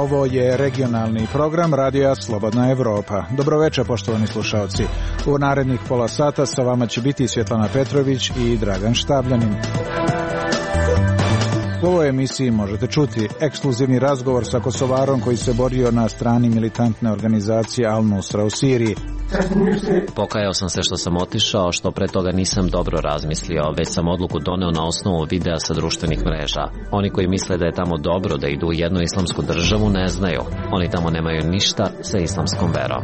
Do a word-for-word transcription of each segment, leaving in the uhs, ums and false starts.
Ovo je regionalni program Radija Slobodna Evropa. Dobroveče, poštovani slušalci. U narednih pola sata sa vama će biti Svjetlana Petrović i Dragan Štabljanin. U ovoj emisiji možete čuti ekskluzivni razgovor sa Kosovarom koji se borio na strani militantne organizacije Al-Nusra u Siriji. Pokajao sam se što sam otišao, što pre toga nisam dobro razmislio, već sam odluku doneo na osnovu videa sa društvenih mreža. Oni koji misle da je tamo dobro da idu u jednu islamsku državu ne znaju. Oni tamo nemaju ništa sa islamskom verom.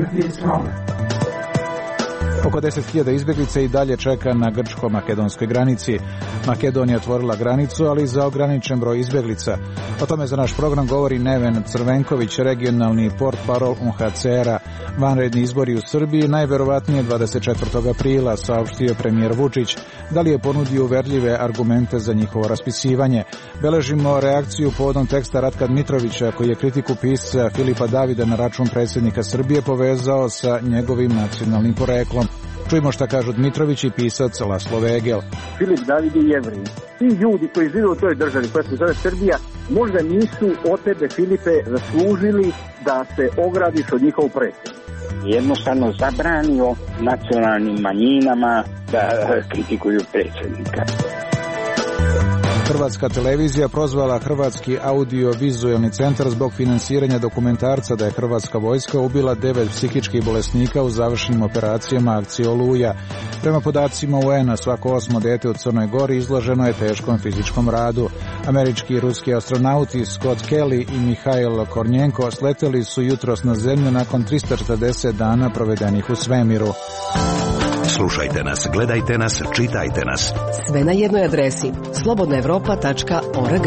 Oko deset hiljada izbjeglica i dalje čeka na grčko-makedonskoj granici. Makedonija otvorila granicu, ali za ograničen broj izbjeglica. O tome za naš program govori Neven Crvenković, regionalni portparol U N H C R-a. Vanredni izbori u Srbiji najverovatnije dvadeset četvrtog aprila, saopštio premijer Vučić. Da li je ponudio uverljive argumente za njihovo raspisivanje? Beležimo reakciju povodom teksta Ratka Dmitrovića, koji je kritiku pisca Filipa Davida na račun predsjednika Srbije povezao sa njegovim nacionalnim poreklom. Čujmo šta kažu Dmitrović i pisac Laslo Vegel. Filip David je Jevrin. Ti ljudi koji žive u toj državi koja se zove Srbija, možda nisu od tebe, Filipe, zaslužili da se ogradiš od njihovu predsjednika. Jednostavno zabranio nacionalnim manjinama da kritikuju predsjednika. Hrvatska televizija prozvala Hrvatski audio-vizualni centar zbog finansiranja dokumentarca da je Hrvatska vojska ubila devet psihičkih bolesnika u završnim operacijama akcije Oluja. Prema podacima U N-a, svako osmo dete u Crnoj Gori izloženo je teškom fizičkom radu. Američki i ruski astronauti Scott Kelly i Mihail Kornjenko sleteli su jutros na zemlju nakon trista četrdeset dana provedenih u svemiru. Slušajte nas, gledajte nas, čitajte nas. Sve na jednoj adresi slobodna evropa tačka org.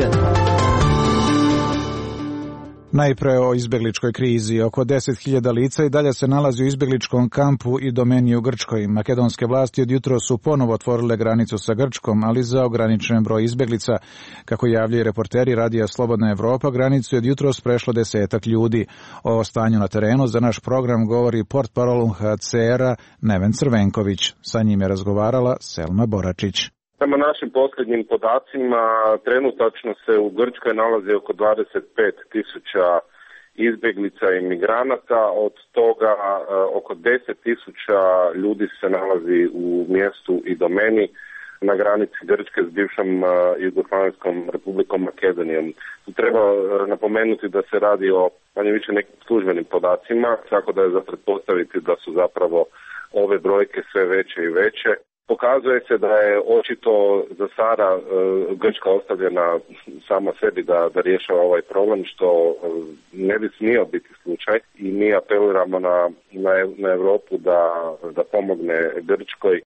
Najpre o izbjegličkoj krizi. Oko deset hiljada lica i dalje se nalazi u izbjegličkom kampu i domeni u Grčkoj. Makedonske vlasti od jutro su ponovo otvorile granicu sa Grčkom, ali za ograničen broj izbjeglica. Kako javljaju reporteri Radija Slobodna Evropa, granicu je od jutros prešlo desetak ljudi. O stanju na terenu za naš program govori portparol U N H C R-a Neven Crvenković. Sa njim je razgovarala Selma Boračić. Prema našim posljednjim podacima, trenutačno se u Grčkoj nalazi oko dvadeset pet tisuća izbjeglica i migranata, od toga oko deset tisuća ljudi se nalazi u mjestu i domeni na granici Grčke s bivšom Jugoslavenskom Republikom Makedonijom. Treba napomenuti da se radi o manje više nekim službenim podacima, tako da je za pretpostaviti da su zapravo ove brojke sve veće i veće. Pokazuje se da je očito za sada e, Grčka ostavljena sama sebi da, da rješava ovaj problem, što e, ne bi smio biti slučaj i mi apeliramo na, na, na Europu da, da pomogne Grčkoj e,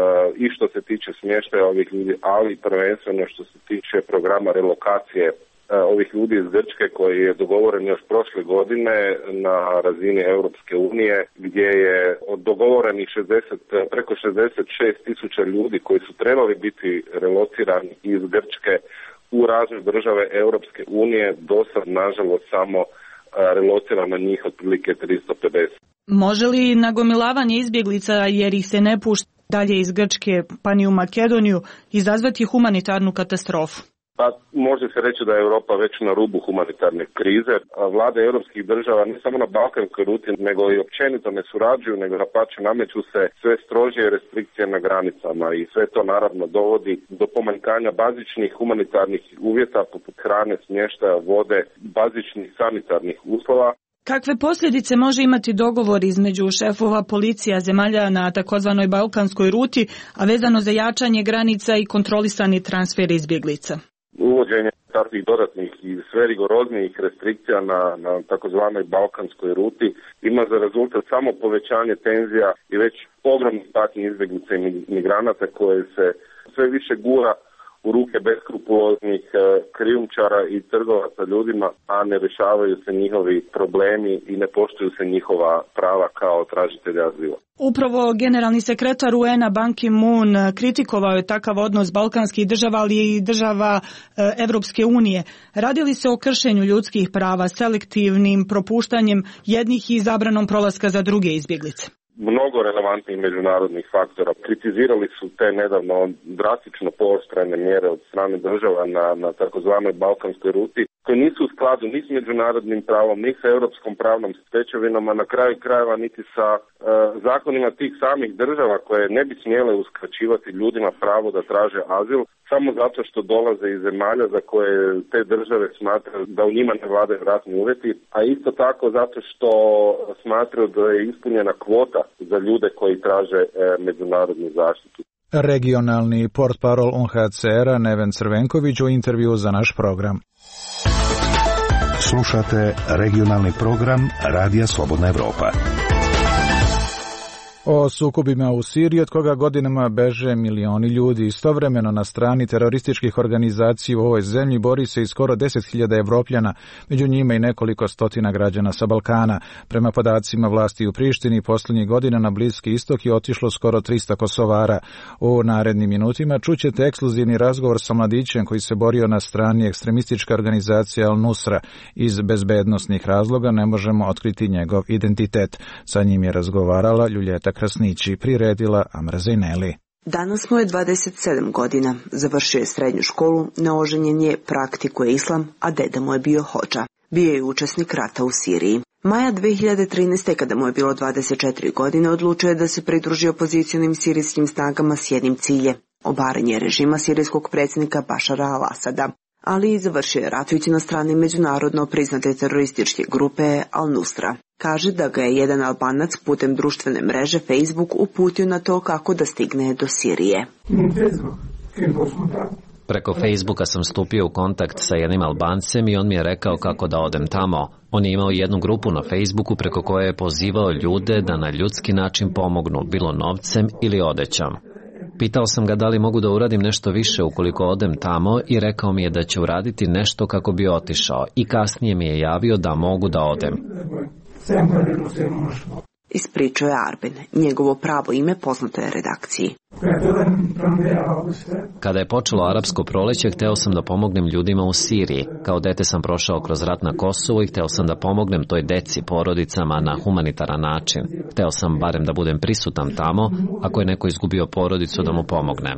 i što se tiče smještaja ovih ljudi, ali prvenstveno što se tiče programa relokacije ovih ljudi iz Grčke koji je dogovoren još prošle godine na razini Europske unije, gdje je od dogovorenih šezdeset, preko šezdeset šest tisuća ljudi koji su trebali biti relocirani iz Grčke u razne države Europske unije, do sad nažalost samo relocirano njih otprilike tristo pedeset. Može li nagomilavanje izbjeglica jer ih se ne pušta dalje iz Grčke pa ni u Makedoniju izazvati humanitarnu katastrofu? Pa može se reći da je Europa već na rubu humanitarne krize. Vlade europskih država ne samo na balkanskoj ruti, nego i općenito ne surađuju, nego napače nameću se sve strožije restrikcije na granicama i sve to naravno dovodi do pomanjkanja bazičnih humanitarnih uvjeta poput hrane, smještaja, vode, bazičnih sanitarnih uslova. Kakve posljedice može imati dogovor između šefova policija zemalja na takozvanoj balkanskoj ruti, a vezano za jačanje granica i kontrolisani transfer izbjeglica? Uvođenje takvih dodatnih i sve rigoroznijih restrikcija na, na takozvanoj balkanskoj ruti ima za rezultat samo povećanje tenzija i već ogromnih patnji izbjeglica i migranata koje se sve više gura u ruke beskrupuloznih krijumčara i trgovaca ljudima, a ne rješavaju se njihovi problemi i ne poštuju se njihova prava kao tražitelja azila. Upravo generalni sekretar U N-a Ban Ki-moon kritikovao je takav odnos balkanskih država, ali i država Evropske unije. Radi li se o kršenju ljudskih prava, selektivnim propuštanjem jednih i zabranom prolaska za druge izbjeglice? Mnogo relevantnih međunarodnih faktora. Kritizirali su te nedavno drastično pooštrene mjere od strane država na, na takozvanoj balkanskoj ruti, koji nisu u skladu ni s međunarodnim pravom, ni sa europskom pravnom stečevinom, a na kraju krajeva niti sa e, zakonima tih samih država koje ne bi smjele uskraćivati ljudima pravo da traže azil samo zato što dolaze iz zemalja za koje te države smatraju da u njima ne vladaju ratni uvjeti, a isto tako zato što smatraju da je ispunjena kvota za ljude koji traže e, međunarodnu zaštitu. Regionalni portparol U N H C R-a Neven Crvenković u intervju za naš program. Slušate regionalni program Radija Slobodna Evropa. O sukobima u Siriji, od koga godinama beže milioni ljudi. Istovremeno na strani terorističkih organizacija u ovoj zemlji bori se i skoro deset hiljada Evropljana, među njima i nekoliko stotina građana sa Balkana. Prema podacima vlasti u Prištini, posljednjih godina na Bliski istok je otišlo skoro trista Kosovara. U narednim minutima čućete ekskluzivni razgovor sa mladićem koji se borio na strani ekstremističke organizacije Al-Nusra. Iz bezbednosnih razloga ne možemo otkriti njegov identitet. Sa njim je razgovarala Ljuljeta Krasnići, priredila Amra Zejneli. Danas mu je dvadeset sedam godina, završio je srednju školu, neoženjen je, praktikuje islam, a deda mu je bio hodža. Bio je učesnik rata u Siriji. Maja dve hiljade trinaeste. kada mu je bilo dvadeset četiri godine, odlučio je da se pridruži opozicionim sirijskim snagama s jednim ciljem, obaranje režima sirijskog predsjednika Bašara al-Asada, ali i završio je ratujući na strani međunarodno priznate terorističke grupe Al-Nusra. Kaže da ga je jedan Albanac putem društvene mreže Facebook uputio na to kako da stigne do Sirije. Preko Facebooka sam stupio u kontakt sa jednim Albancem i on mi je rekao kako da odem tamo. On je imao jednu grupu na Facebooku preko koje je pozivao ljude da na ljudski način pomognu, bilo novcem ili odećom. Pitao sam ga da li mogu da uradim nešto više ukoliko odem tamo i rekao mi je da će uraditi nešto kako bi otišao i kasnije mi je javio da mogu da odem. Ispričao je Arben. Njegovo pravo ime poznato je redakciji. Kada je počelo arapsko proleće, hteo sam da pomognem ljudima u Siriji. Kao dete sam prošao kroz rat na Kosovu i hteo sam da pomognem toj deci, porodicama na humanitaran način. Hteo sam barem da budem prisutan tamo, ako je neko izgubio porodicu, da mu pomognem.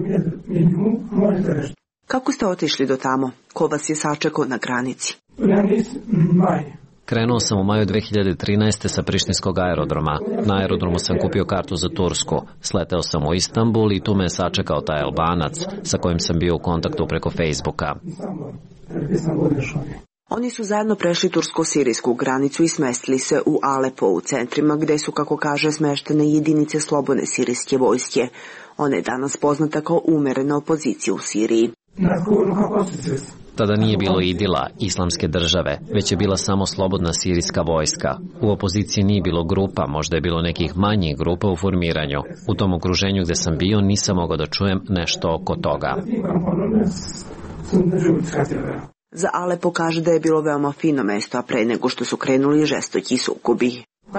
Kako ste otišli do tamo? Ko vas je sačekao na granici? Krenuo sam u maju dve hiljade trinaeste. sa prištinskog aerodroma. Na aerodromu sam kupio kartu za Tursku. Sleteo sam u Istanbul i tu me je sačekao taj Albanac sa kojim sam bio u kontaktu preko Facebooka. Oni su zajedno prešli tursko-sirijsku granicu i smestili se u Alepo, u centrima gde su, kako kaže, smeštene jedinice slobodne sirijske vojske. Ona je danas poznata kao umerena opozicija u Siriji. Tada nije bilo idila islamske države, već je bila samo slobodna sirijska vojska. U opoziciji nije bilo grupa, možda je bilo nekih manjih grupa u formiranju. U tom okruženju gde sam bio nisam mogao da čujem nešto oko toga. Za Alepo kaže da je bilo veoma fino mesto, a pre nego što su krenuli žestoki sukobi.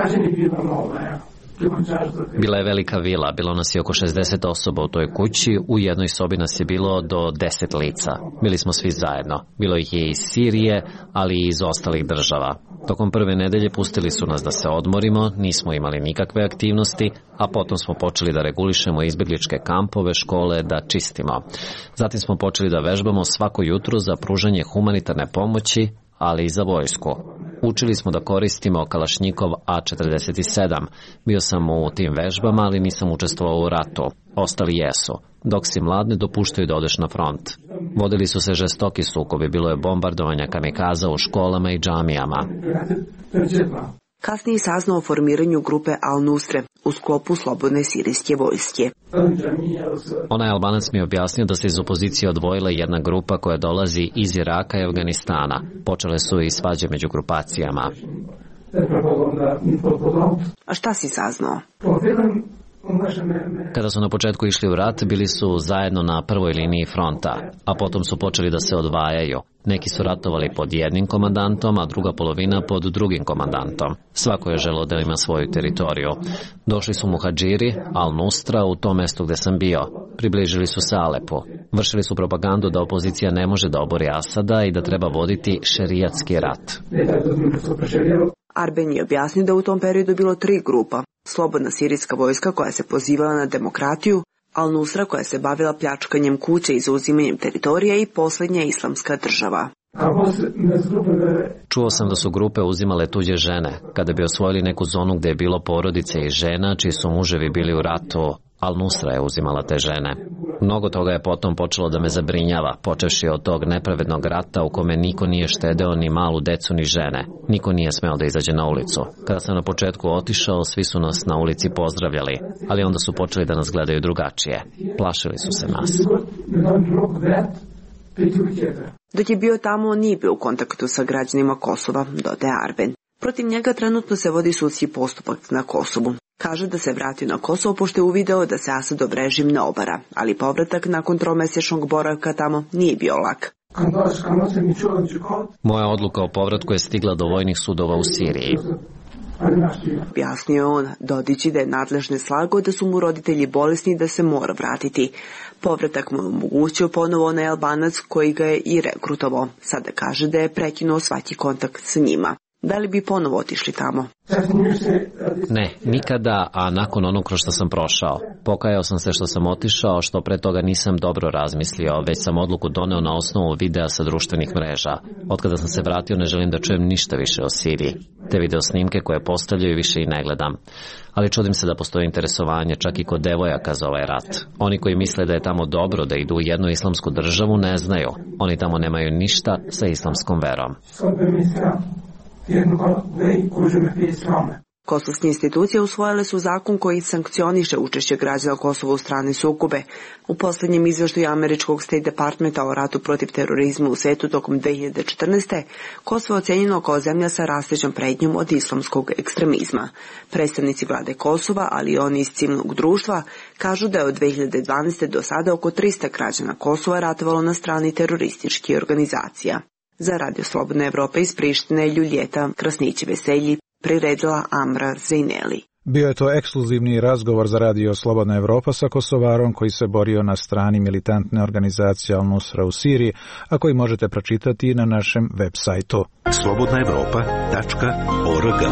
Bila je velika vila, bilo nas je oko šezdeset osoba u toj kući, u jednoj sobi nas je bilo do deset lica. Bili smo svi zajedno. Bilo ih je iz Sirije, ali i iz ostalih država. Tokom prve nedelje pustili su nas da se odmorimo, nismo imali nikakve aktivnosti, a potom smo počeli da regulišemo izbjegličke kampove, škole, da čistimo. Zatim smo počeli da vežbamo svako jutro za pružanje humanitarne pomoći, ali i za vojsku. Učili smo da koristimo Kalašnjikov A četrdeset sedam. Bio sam u tim vežbama, ali nisam učestvovao u ratu. Ostali jesu. Dok si mlad, ne dopuštaju da odeš na front. Vodili su se žestoki sukobi, bilo je bombardovanja kamikaza u školama i džamijama. Kasnije saznao o formiranju grupe Al-Nusre u sklopu slobodne sirijske vojske. Onaj Albanac mi je objasnio da se iz opozicije odvojila jedna grupa koja dolazi iz Iraka i Afganistana. Počele su i svađe među grupacijama. A šta si saznao? Kada su na početku išli u rat, bili su zajedno na prvoj liniji fronta, a potom su počeli da se odvajaju. Neki su ratovali pod jednim komandantom, a druga polovina pod drugim komandantom. Svako je želeo da ima svoju teritoriju. Došli su muhadžiri, Al-Nusra, u to mesto gde sam bio. Približili su se Alepu. Vršili su propagandu da opozicija ne može da obori Asada i da treba voditi šerijatski rat. Arben je objasnio da u tom periodu bilo tri grupa. Slobodna sirijska vojska koja se pozivala na demokratiju, Al-Nusra koja se bavila pljačkanjem kuće i zauzimanjem teritorija i posljednja islamska država. Čuo sam da su grupe uzimale tuđe žene, kada bi osvojili neku zonu gde je bilo porodice i žena čiji su muževi bili u ratu. Al-Nusra je uzimala te žene. Mnogo toga je potom počelo da me zabrinjava, počevši od tog nepravednog rata u kome niko nije štedeo ni malu decu ni žene. Niko nije smeo da izađe na ulicu. Kada sam na početku otišao, svi su nas na ulici pozdravljali, ali onda su počeli da nas gledaju drugačije. Plašili su se nas. Dok je bio tamo, on nije bio u kontaktu sa građanima Kosova, dodaje Arben. Protiv njega trenutno se vodi sudski postupak na Kosovu. Kaže da se vratio na Kosovo pošto je uvideo da se Asadov režim ne obara, ali povratak nakon tromesečnog boravka tamo nije bio lak. Moja odluka o povratku je stigla do vojnih sudova u Siriji. Objasnio je on, dodajući da je nadležne slagao da su mu roditelji bolesni i da se mora vratiti. Povratak mu je omogućio ponovo onaj Albanac koji ga je i rekrutovao. Sada kaže da je prekinuo svaki kontakt sa njima. Da li bi ponovo otišli tamo? Ne, nikada, a nakon onog kroz što sam prošao. Pokajao sam se što sam otišao, što pre toga nisam dobro razmislio, već sam odluku doneo na osnovu videa sa društvenih mreža. Otkada sam se vratio ne želim da čujem ništa više o Siriji. Te video snimke koje postavljaju više i ne gledam. Ali čudim se da postoji interesovanje čak i kod devojaka za ovaj rat. Oni koji misle da je tamo dobro da idu u jednu islamsku državu ne znaju. Oni tamo nemaju ništa sa islamskom verom. Kosovske institucije usvojile su zakon koji sankcioniše učešće građana Kosova u strane sukobe. U posljednjem izveštaju američkog State Departmenta o ratu protiv terorizma u svetu tokom dve hiljade četrnaeste. Kosovo je ocenjeno kao zemlja sa rastućom pretnjom od islamskog ekstremizma. Predstavnici vlade Kosova, ali i oni iz civilnog društva, kažu da je od dve hiljade dvanaeste. do sada oko trista građana Kosova ratovalo na strani terorističkih organizacija. Za Radio Slobodna Evropa iz Prištine Ljuljeta Krasnić-Veselji priredila Amra Zejneli. Bio je to ekskluzivni razgovor za Radio Slobodna Evropa sa Kosovarom koji se borio na strani militantne organizacije Al-Nusra u Siriji, a koji možete pročitati na našem web sajtu slobodna evropa tačka org.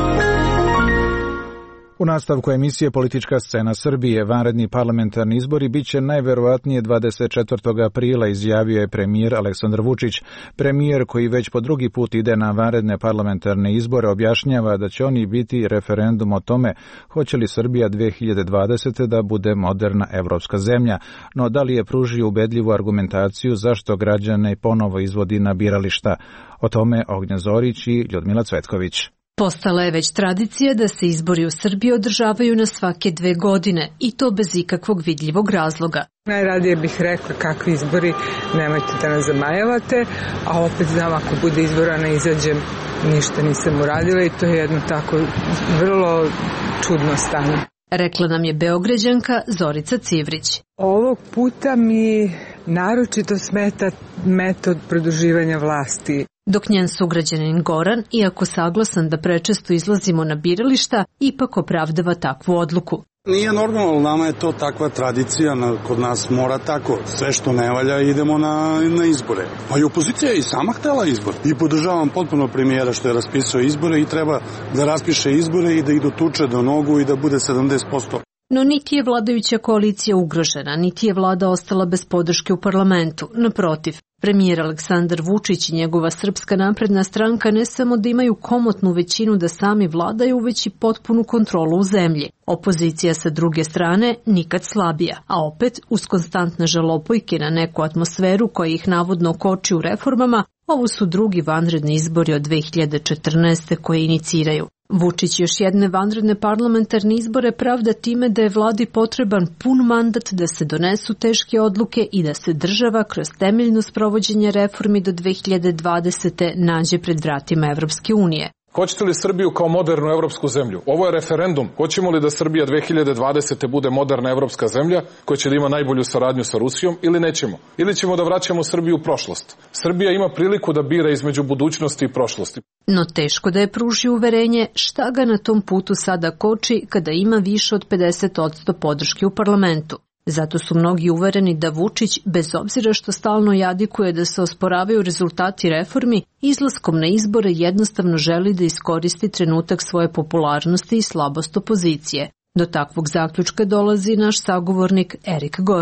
U nastavku emisije Politička scena Srbije, vanredni parlamentarni izbori biće najverovatnije dvadeset četvrtog aprila, izjavio je premijer Aleksandar Vučić. Premijer koji već po drugi put ide na vanredne parlamentarne izbore objašnjava da će oni biti referendum o tome hoće li Srbija dve hiljade dvadesete. da bude moderna evropska zemlja, no da li je pružio ubedljivu argumentaciju zašto građane ponovo izvodi na birališta. O tome Ognjen Zorić i Ljudmila Cvetković. Postala je već tradicija da se izbori u Srbiji održavaju na svake dve godine i to bez ikakvog vidljivog razloga. Najradije bih rekla kakvi izbori, nemojte da nas zamajavate, a opet znam ako bude izbora ne izađem, ništa nisam uradila i to je jedno tako vrlo čudno stanje. Rekla nam je Beograđanka Zorica Civrić. Ovog puta mi naročito smeta metod produživanja vlasti. Dok njen sugrađanin Goran, iako saglasan da prečesto izlazimo na birališta, ipak opravdava takvu odluku. Nije normalno, nama je to takva tradicija, kod nas mora tako, sve što ne valja idemo na, na izbore. Pa i opozicija je i sama htela izbor. I podržavam potpuno premijera što je raspisao izbore i treba da raspiše izbore i da ih dotuče do nogu i da bude sedamdeset posto. No niti je vladajuća koalicija ugrožena, niti je vlada ostala bez podrške u parlamentu. Naprotiv, premijer Aleksandar Vučić i njegova Srpska napredna stranka ne samo da imaju komotnu većinu da sami vladaju, već i potpunu kontrolu u zemlji. Opozicija sa druge strane nikad slabija, a opet uz konstantne žalopojke na neku atmosferu koja ih navodno koči u reformama, ovo su drugi vanredni izbori od dve hiljade četrnaeste. koje iniciraju. Vučić još jedne vanredne parlamentarne izbore pravda time da je vladi potreban pun mandat da se donesu teške odluke i da se država kroz temeljno sprovođenje reformi do dve hiljade dvadesete. nađe pred vratima Evropske unije. Hoćete li Srbiju kao modernu evropsku zemlju? Ovo je referendum. Hoćemo li da Srbija dve hiljade dvadesete. bude moderna evropska zemlja koja će da ima najbolju saradnju sa Rusijom ili nećemo? Ili ćemo da vraćamo Srbiju u prošlost? Srbija ima priliku da bira između budućnosti i prošlosti. No teško da je pruži uverenje šta ga na tom putu sada koči kada ima više od pedeset posto podrške u parlamentu. Zato su mnogi uvereni da Vučić, bez obzira što stalno jadikuje da se osporavaju rezultati reformi, izlaskom na izbore jednostavno želi da iskoristi trenutak svoje popularnosti i slabost opozicije. Do takvog zaključka dolazi naš sagovornik Erik Gordi.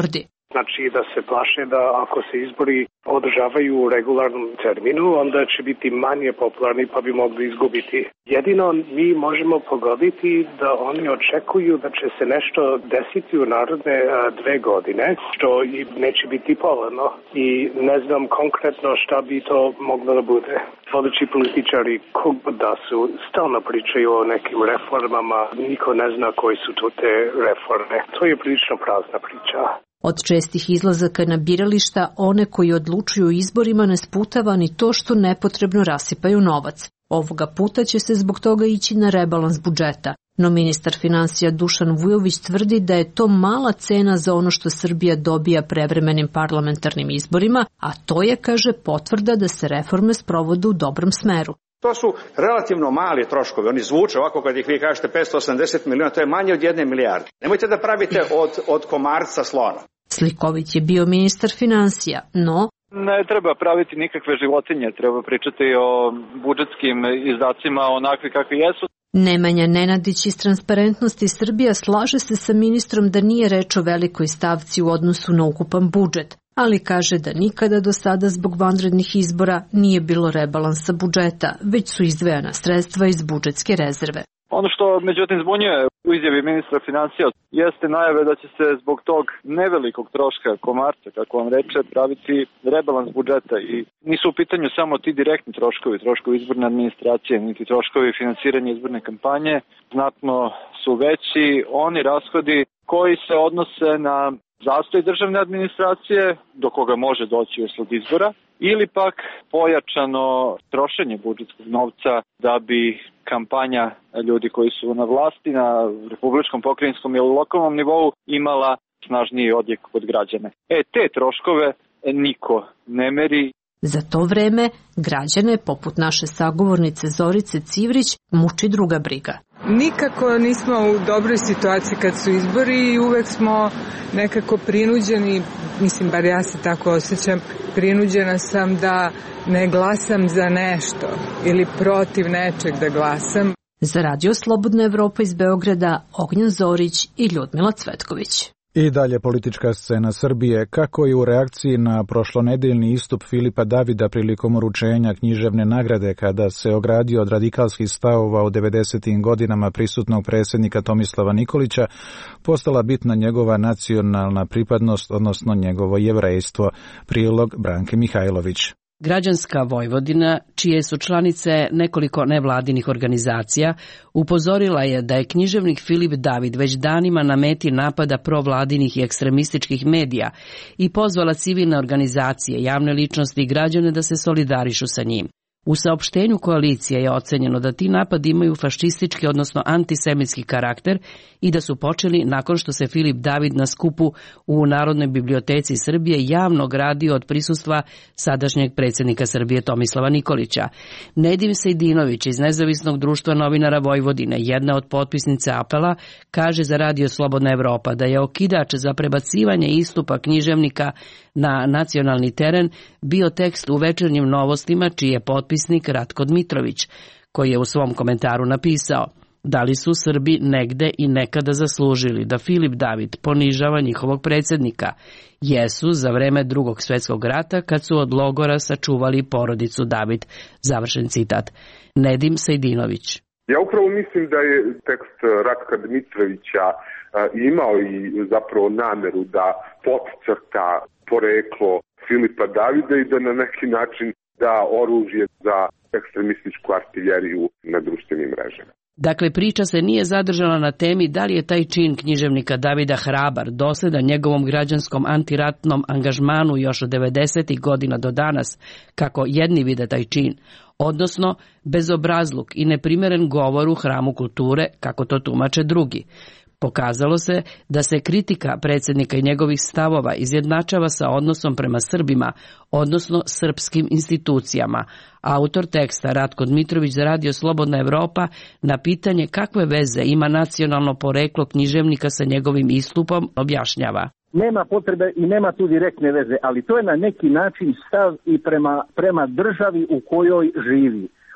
Znači da se plaše da ako se izbori održavaju u regularnom terminu, onda će biti manje popularni pa bi mogli izgubiti. Jedino mi možemo pogoditi da oni očekuju da će se nešto desiti u narodne dve godine, što i neće biti povoljno. I ne znam konkretno šta bi to moglo da bude. Vodeći političari, kog da su, stalno pričaju o nekim reformama, niko ne zna koji su to te reforme. To je prilično prazna priča. Od čestih izlazaka na birališta, one koji odlučuju o izborima ne sputava ni to što nepotrebno rasipaju novac. Ovoga puta će se zbog toga ići na rebalans budžeta. No ministar finansija Dušan Vujović tvrdi da je to mala cena za ono što Srbija dobija prevremenim parlamentarnim izborima, a to je, kaže, potvrda da se reforme sprovode u dobrom smeru. To su relativno mali troškovi, oni zvuče ovako kad ih vi kažete petsto osamdeset miliona, to je manje od jedne milijarde. Nemojte da pravite od, od komarca slona. Slikovit je bio ministar finansija, no... Ne treba praviti nikakve životinje, treba pričati o budžetskim izdacima onakvi kakvi jesu. Nemanja Nenadić iz Transparentnosti Srbija slaže se sa ministrom da nije reč o velikoj stavci u odnosu na ukupan budžet, ali kaže da nikada do sada zbog vanrednih izbora nije bilo rebalansa budžeta, već su izdvojena sredstva iz budžetske rezerve. Ono što međutim zbunjuje u izjavi ministra finansija jeste najave da će se zbog tog nevelikog troška komarca, kako on reče, praviti rebalans budžeta i nisu u pitanju samo ti direktni troškovi, troškovi izborne administracije, niti troškovi finansiranja izborne kampanje, znatno su veći oni rashodi koji se odnose na zastoj državne administracije, do koga može doći usled izbora, ili pak pojačano trošenje budžetskog novca da bi kampanja ljudi koji su na vlasti, na republičkom, pokrajinskom ili lokalnom nivou imala snažniji odjek kod građane. E, te troškove niko ne meri. Za to vreme građane, poput naše sagovornice Zorice Civrić, muči druga briga. Nikako nismo u dobroj situaciji kad su izbori i uvek smo nekako prinuđeni, mislim, bar ja se tako osjećam, prinuđena sam da ne glasam za nešto ili protiv nečeg da glasam. Za Radio Slobodna Evropa iz Beograda, Ognjen Zorić i Ljudmila Cvetković. I dalje politička scena Srbije, kako i u reakciji na prošlonedeljni istup Filipa Davida prilikom uručenja književne nagrade kada se ogradio od radikalskih stavova u devedesetim godinama prisutnog predsjednika Tomislava Nikolića, postala bitna njegova nacionalna pripadnost, odnosno njegovo jevrejstvo. Prilog Branke Mihajlović. Građanska Vojvodina, čije su članice nekoliko nevladinih organizacija, upozorila je da je književnik Filip David već danima na meti napada provladinih i ekstremističkih medija i pozvala civilne organizacije, javne ličnosti i građane da se solidarišu sa njim. U saopštenju koalicije je ocenjeno da ti napadi imaju fašistički, odnosno antisemitski karakter i da su počeli nakon što se Filip David na skupu u Narodnoj biblioteci Srbije javno gradio od prisustva sadašnjeg predsjednika Srbije Tomislava Nikolića. Nedim Sejdinović iz Nezavisnog društva novinara Vojvodine, jedna od potpisnica apela, kaže za Radio Slobodna Evropa da je okidač za prebacivanje istupa književnika na nacionalni teren bio tekst u Večernjim novostima, čiji je potpisnik Ratko Dmitrović, koji je u svom komentaru napisao: da li su Srbi negde i nekada zaslužili da Filip David ponižava njihovog predsjednika? Jesu za vreme Drugog svjetskog rata kad su od logora sačuvali porodicu David. Završen citat. Nedim Sejdinović. Ja upravo mislim da je tekst Ratka Dmitrovića imao i zapravo nameru da podcrta poreklo Filipa Davida i da na neki način da oružje za ekstremističku artiljeriju na društvenim mrežama. Dakle, priča se nije zadržala na temi da li je taj čin književnika Davida hrabar, dosledan njegovom građanskom antiratnom angažmanu još od devedesetih godina do danas, kako jedni vide taj čin, odnosno bezobrazluk i neprimeren govor u hramu kulture, kako to tumače drugi. Pokazalo se da se kritika predsjednika i njegovih stavova izjednačava sa odnosom prema Srbima, odnosno srpskim institucijama. Autor teksta Ratko Dmitrović za Radio Slobodna Evropa na pitanje kakve veze ima nacionalno poreklo književnika sa njegovim istupom objašnjava. Nema potrebe i nema tu direktne veze, ali to je na neki način stav i prema, prema državi u kojoj živi.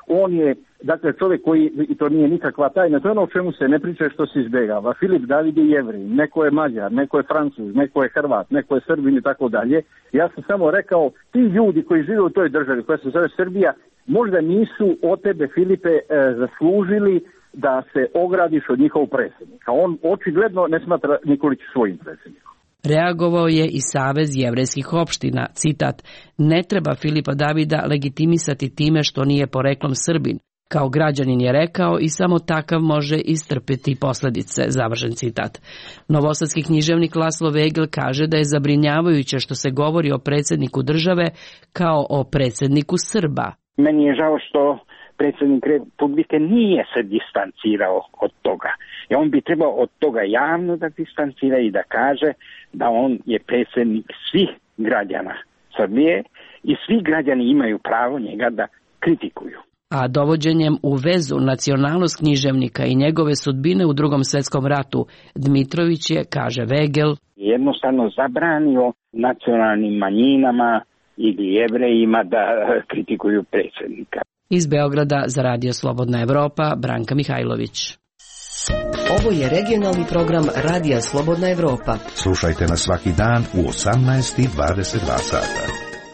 On je, dakle, čovjek koji, i to nije nikakva tajna, to je ono o čemu se ne priča što se izbjegava. Filip David je Jevrej, neko je Mađar, neko je Francuz, neko je Hrvat, neko je Srbin i tako dalje. Ja sam samo rekao, ti ljudi koji žive u toj državi koja se zove Srbija, možda nisu od tebe, Filipe, e, zaslužili da se ogradiš od njihovog predsjednika. On očigledno ne smatra Nikolić svojim predsjednikom. Reagovao je i Savez jevrejskih opština, citat, ne treba Filipa Davida legitimisati time što nije poreklom Srbin. Kao građanin je rekao i samo takav može istrpeti posljedice, završen citat. Novosadski književnik Laslo Vegel kaže da je zabrinjavajuće što se govori o predsjedniku države kao o predsjedniku Srba. Meni je žao što predsjednik Republike nije se distancirao od toga. I on bi trebao od toga javno da distancira i da kaže da on je predsjednik svih građana Srbije i svi građani imaju pravo njega da kritikuju. A dovođenjem u vezu nacionalnost književnika i njegove sudbine u Drugom svjetskom ratu, Dmitrović je, kaže Vegel, jednostavno zabranio nacionalnim manjinama ili Jevrejima da kritikuju predsjednika. Iz Beograda za Radio Slobodna Evropa, Branka Mihajlović. Ovo je regionalni program Radija Slobodna Evropa. Slušajte nas svaki dan u osamnaest i dvadeset dva sata.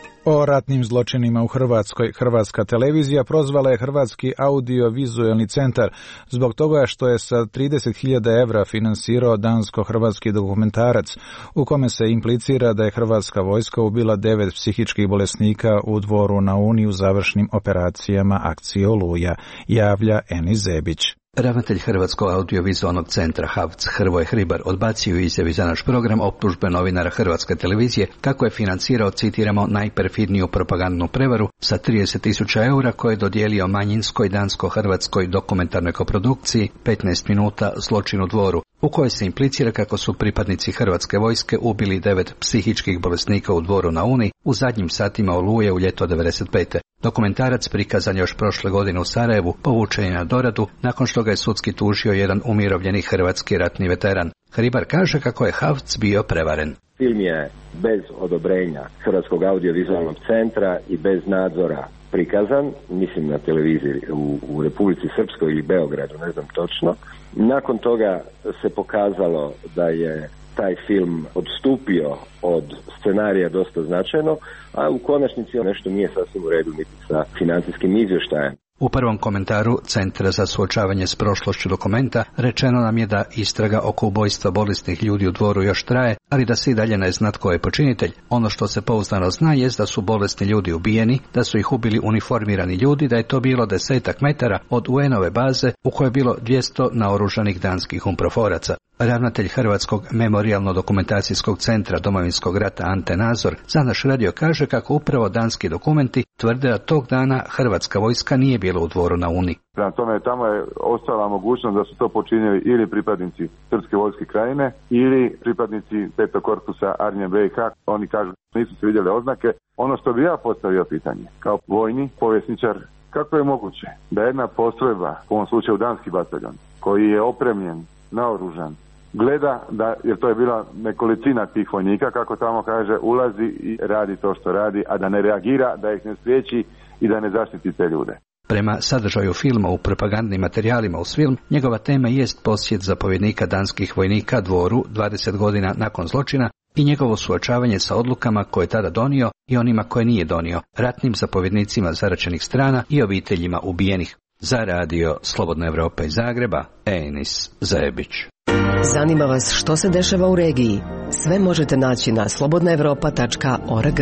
O ratnim zločinima u Hrvatskoj Hrvatska televizija prozvala je Hrvatski audio-vizualni centar zbog toga što je sa trideset hiljada evra finansirao dansko-hrvatski dokumentarac u kome se implicira da je Hrvatska vojska ubila devet psihičkih bolesnika u Dvoru na Uni u završnim operacijama akcije Oluja, javlja Eni Zebić. Ravnatelj Hrvatskog audiovizualnog centra Havc Hrvoje Hribar odbacio u izjavi za naš program optužbe novinara Hrvatske televizije kako je financirao, citiramo, najperfidniju propagandnu prevaru sa trideset tisuća eura koje je dodijelio manjinskoj dansko-hrvatskoj dokumentarnoj koprodukciji petnaest minuta Zločin u Dvoru, u kojoj se implicira kako su pripadnici Hrvatske vojske ubili devet psihičkih bolesnika u Dvoru na Uni u zadnjim satima Oluje u ljeto devedeset pete. Dokumentarac prikazan još prošle godine u Sarajevu povučen je na doradu nakon što ga je sudski tužio jedan umirovljeni hrvatski ratni veteran. Hribar kaže kako je Havc bio prevaren. Film je bez odobrenja Hrvatskog audiovizualnog centra i bez nadzora prikazan, mislim na televiziji u, u Republici Srpskoj ili Beogradu, ne znam točno. Nakon toga se pokazalo da je taj film odstupio od scenarija dosta značajno, a u konačnici nešto nije sasvim u redu niti sa financijskim izvještajem. U prvom komentaru Centra za suočavanje s prošlošću dokumenta rečeno nam je da istraga oko ubojstva bolesnih ljudi u Dvoru još traje, ali da se i dalje ne zna tko je počinitelj. Ono što se pouzdano zna jest da su bolesni ljudi ubijeni, da su ih ubili uniformirani ljudi, da je to bilo desetak metara od U N-ove baze u kojoj je bilo dvjesto naoružanih danskih umproforaca. Ravnatelj Hrvatskog memorijalno-dokumentacijskog centra Domovinskog rata Ante Nazor za naš radio kaže kako upravo danski dokumenti tvrde da tog dana Hrvatska vojska nije bila u Dvoru na Uni. Prema tome, tamo je ostala mogućnost da su to počinili ili pripadnici Srpske vojske krajine ili pripadnici petog korpusa Armije B i H. Oni kažu nisu se vidjeli oznake. Ono što bi ja postavio pitanje, kao vojni povjesničar, kako je moguće da jedna postrojba, u ovom slučaju danski bataljon, koji je opremljen, naoružan, gleda da, jer to je bila nekolicina tih vojnika, kako tamo kaže, ulazi i radi to što radi, a da ne reagira, da ih ne spriječi i da ne zaštiti te ljude. Prema sadržaju filma u propagandnim materijalima uz film, njegova tema jest posjet zapovjednika danskih vojnika Dvoru dvadeset godina nakon zločina i njegovo suočavanje sa odlukama koje je tada donio i onima koje nije donio, ratnim zapovjednicima zaračenih strana i obiteljima ubijenih. Za radio Slobodna Evropa iz Zagreba, Enis Zajebić. Zanima vas što se dešava u regiji? Sve možete naći na slobodna evropa tačka org.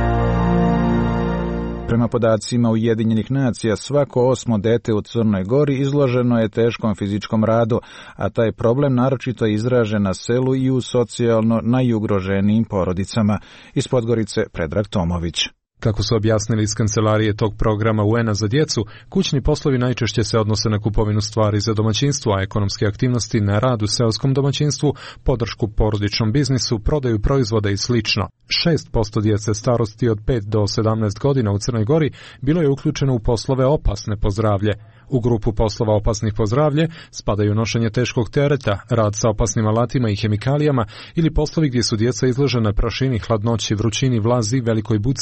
Prema podacima Ujedinjenih nacija, svako osmo dete u Crnoj Gori izloženo je teškom fizičkom radu, a taj problem naročito je izražen na selu i u socijalno najugroženijim porodicama. Iz Podgorice Predrag Tomović. Kako su objasnili iz kancelarije tog programa U N-a za djecu, kućni poslovi najčešće se odnose na kupovinu stvari za domaćinstvo, a ekonomske aktivnosti na rad u seoskom domaćinstvu, podršku porodičnom biznisu, prodaju proizvoda i slično. šest posto djece starosti od pet do sedamnaest godina u Crnoj Gori bilo je uključeno u poslove opasne po zdravlje. U grupu poslova opasnih po zdravlje spadaju nošenje teškog tereta, rad sa opasnim alatima i hemikalijama ili poslovi gdje su djeca izložena prašini, hladnoći, vrućini, vlazi, velikoj buci i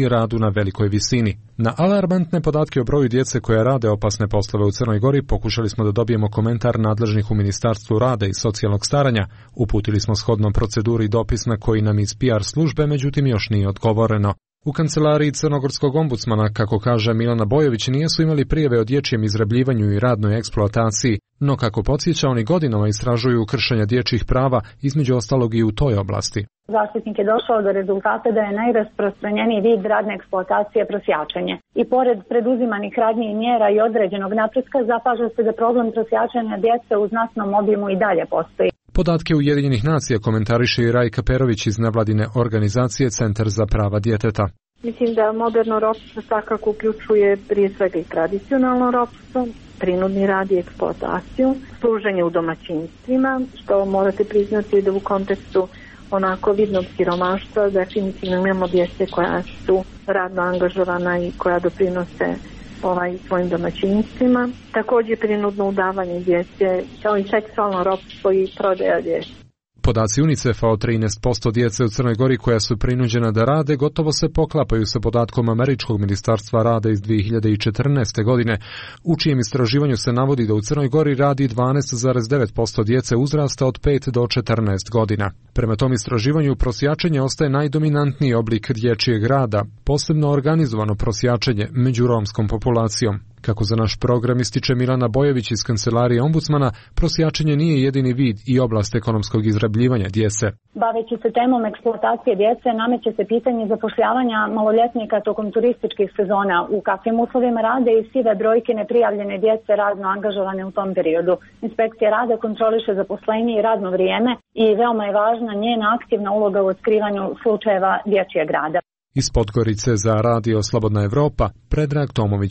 i radu na velikoj visini. Na alarmantne podatke o broju djece koje rade opasne poslove u Crnoj Gori pokušali smo da dobijemo komentar nadležnih u Ministarstvu rada i socijalnog staranja. Uputili smo shodno proceduri dopis na koji nam iz P R službe, međutim još nije odgovoreno. U kancelariji crnogorskog ombudsmana, kako kaže Milana Bojović, nisu imali prijave o dječjem izrabljivanju i radnoj eksploataciji, no kako podsjeća, oni godinama istražuju kršenja dječjih prava, između ostalog i u toj oblasti. Zaštitnik je došao do rezultata da je najrasprostranjeniji vid radne eksploatacije prosjačenje. I pored preduzimanih radnji i mjera i određenog napretka, zapaža se da problem prosjačenja djece u znatnom obimu i dalje postoji. Podatke Ujedinjenih nacija komentariše i Rajka Perović iz nevladine organizacije Centar za prava djeteta. Mislim da moderno ropstvo svakako uključuje prije svega i tradicionalno ropstvo, prinudni rad i eksploataciju, služenje u domaćinstvima, što morate priznati da u kontekstu onako vidnog siromaštva definitivno imamo djece koja su radno angažovana i koja doprinose ovaj svojim domaćinstvima. Također prinudno udavanje djece, kao i seksualno ropstvo i prodaja djece. Podaci UNICEF-a o trinaest posto djece u Crnoj Gori koja su prinuđena da rade gotovo se poklapaju sa podatkom Američkog ministarstva rada iz dvije hiljade četrnaeste. godine, u čijem istraživanju se navodi da u Crnoj Gori radi dvanaest zarez devet posto djece uzrasta od pet do četrnaest godina. Prema tom istraživanju prosjačenje ostaje najdominantniji oblik dječjeg rada, posebno organizovano prosjačenje među romskom populacijom. Kako za naš program ističe Milana Bojović iz kancelarije ombudsmana, prosjačenje nije jedini vid i oblast ekonomskog izrabljivanja djece. Baveći se temom eksploatacije djece, nameće se pitanje zapošljavanja maloljetnika tokom turističkih sezona. U kakvim uslovima rade i sive brojke neprijavljene djece radno angažovane u tom periodu. Inspekcija rada kontroliše zaposlenje i radno vrijeme i veoma je važna njena aktivna uloga u otkrivanju slučajeva dječjeg rada. Iz Podgorice za Radio Slobodna Evropa, Predrag Tomović.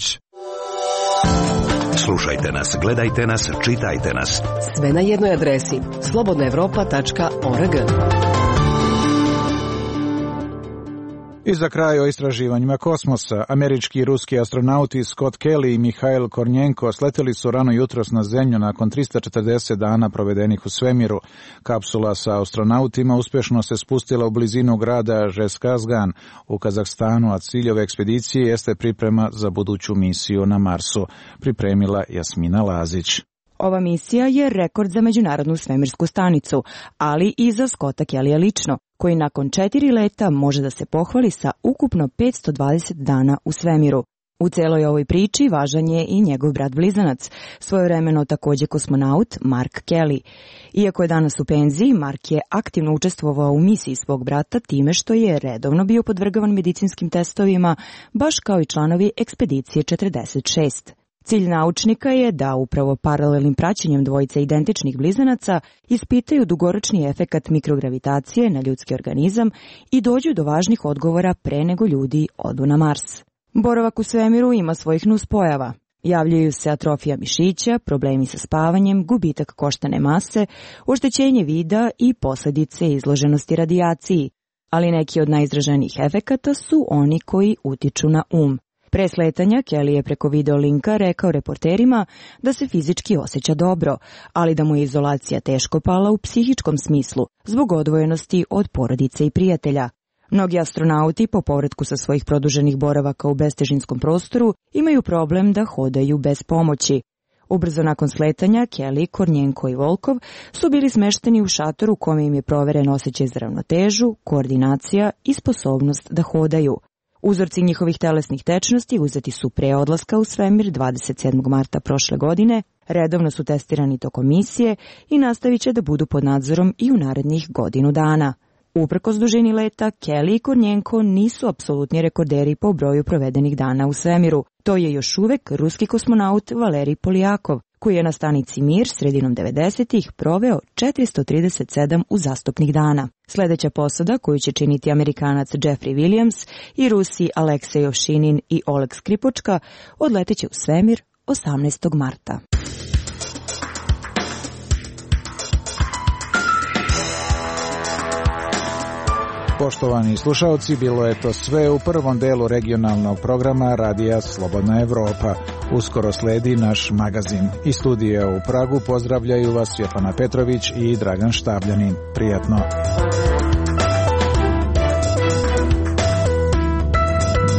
Slušajte nas, gledajte nas, čitajte nas. Sve na jednoj adresi slobodna evropa tačka org. I za kraj o istraživanjima kosmosa. Američki i ruski astronauti Scott Kelly i Mihail Kornjenko sleteli su rano jutros na Zemlju nakon tristo četrdeset dana provedenih u svemiru. Kapsula sa astronautima uspješno se spustila u blizinu grada Žeskazgan u Kazahstanu, a cilj ove ekspedicije jeste priprema za buduću misiju na Marsu. Pripremila Jasmina Lazić. Ova misija je rekord za Međunarodnu svemirsku stanicu, ali i za Scotta Kellyja lično, koji nakon četiri leta može da se pohvali sa ukupno petsto dvadeset dana u svemiru. U celoj ovoj priči važan je i njegov brat blizanac, svojevremeno također kosmonaut Mark Kelly. Iako je danas u penziji, Mark je aktivno učestvovao u misiji svog brata time što je redovno bio podvrgavan medicinskim testovima, baš kao i članovi ekspedicije četrdeset šest. Cilj naučnika je da upravo paralelnim praćenjem dvojice identičnih blizanaca ispitaju dugoročni efekat mikrogravitacije na ljudski organizam i dođu do važnih odgovora pre nego ljudi odu na Mars. Boravak u svemiru ima svojih nuspojava. Javljaju se atrofija mišića, problemi sa spavanjem, gubitak koštane mase, oštećenje vida i posljedice izloženosti radijaciji. Ali neki od najizraženijih efekata su oni koji utiču na um. Pre sletanja Kelly je preko video linka rekao reporterima da se fizički osjeća dobro, ali da mu je izolacija teško pala u psihičkom smislu, zbog odvojenosti od porodice i prijatelja. Mnogi astronauti po povratku sa svojih produženih boravaka u bestežinskom prostoru imaju problem da hodaju bez pomoći. Ubrzo nakon sletanja, Kelly, Kornjenko i Volkov su bili smešteni u šatoru u kome im je proveren osjećaj za ravnotežu, koordinacija i sposobnost da hodaju. Uzorci njihovih telesnih tečnosti uzeti su pre odlaska u svemir dvadeset sedmog marta prošle godine, redovno su testirani tokom misije i nastavit će da budu pod nadzorom i u narednih godinu dana. Uprkos dužini leta, Kelly i Kornjenko nisu apsolutni rekorderi po broju provedenih dana u svemiru. To je još uvek ruski kosmonaut Valerij Poljakov, koji je na stanici Mir sredinom devedesetih proveo četiristo trideset sedam uzastopnih dana. Sledeća posada, koju će činiti Amerikanac Jeffrey Williams i Rusi Aleksej Ovšinin i Oleg Skripočka, odleteće u svemir osamnaestog marta. Poštovani slušalci, bilo je to sve u prvom delu regionalnog programa Radija Slobodna Evropa. Uskoro sledi naš magazin. Iz studija u Pragu pozdravljaju vas Stjepana Petrović i Dragan Štabljanin. Prijatno.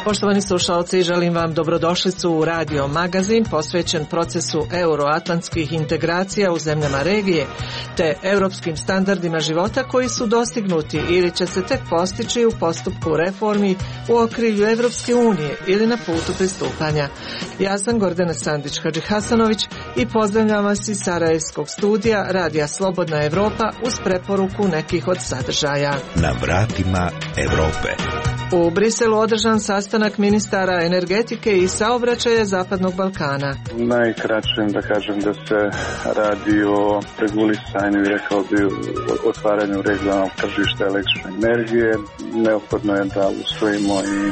Poštovani slušalci, želim vam dobrodošlicu u radio magazin posvećen procesu euroatlantskih integracija u zemljama regije te europskim standardima života koji su dostignuti ili će se tek postići u postupku reformi u okrilju Evropske unije ili na putu pristupanja. Ja sam Gordana Sandić-Hadžihasanović i pozdravljam vas iz Sarajevskog studija Radija Slobodna Evropa uz preporuku nekih od sadržaja. Na vratima Evrope. U Briselu održan sastanak ministara energetike i saobraćaja Zapadnog Balkana. Najkraćem da kažem da se radi o regulisanju i rekao bi otvaranju regionalnog tržišta električne energije. Neophodno je da usvojimo i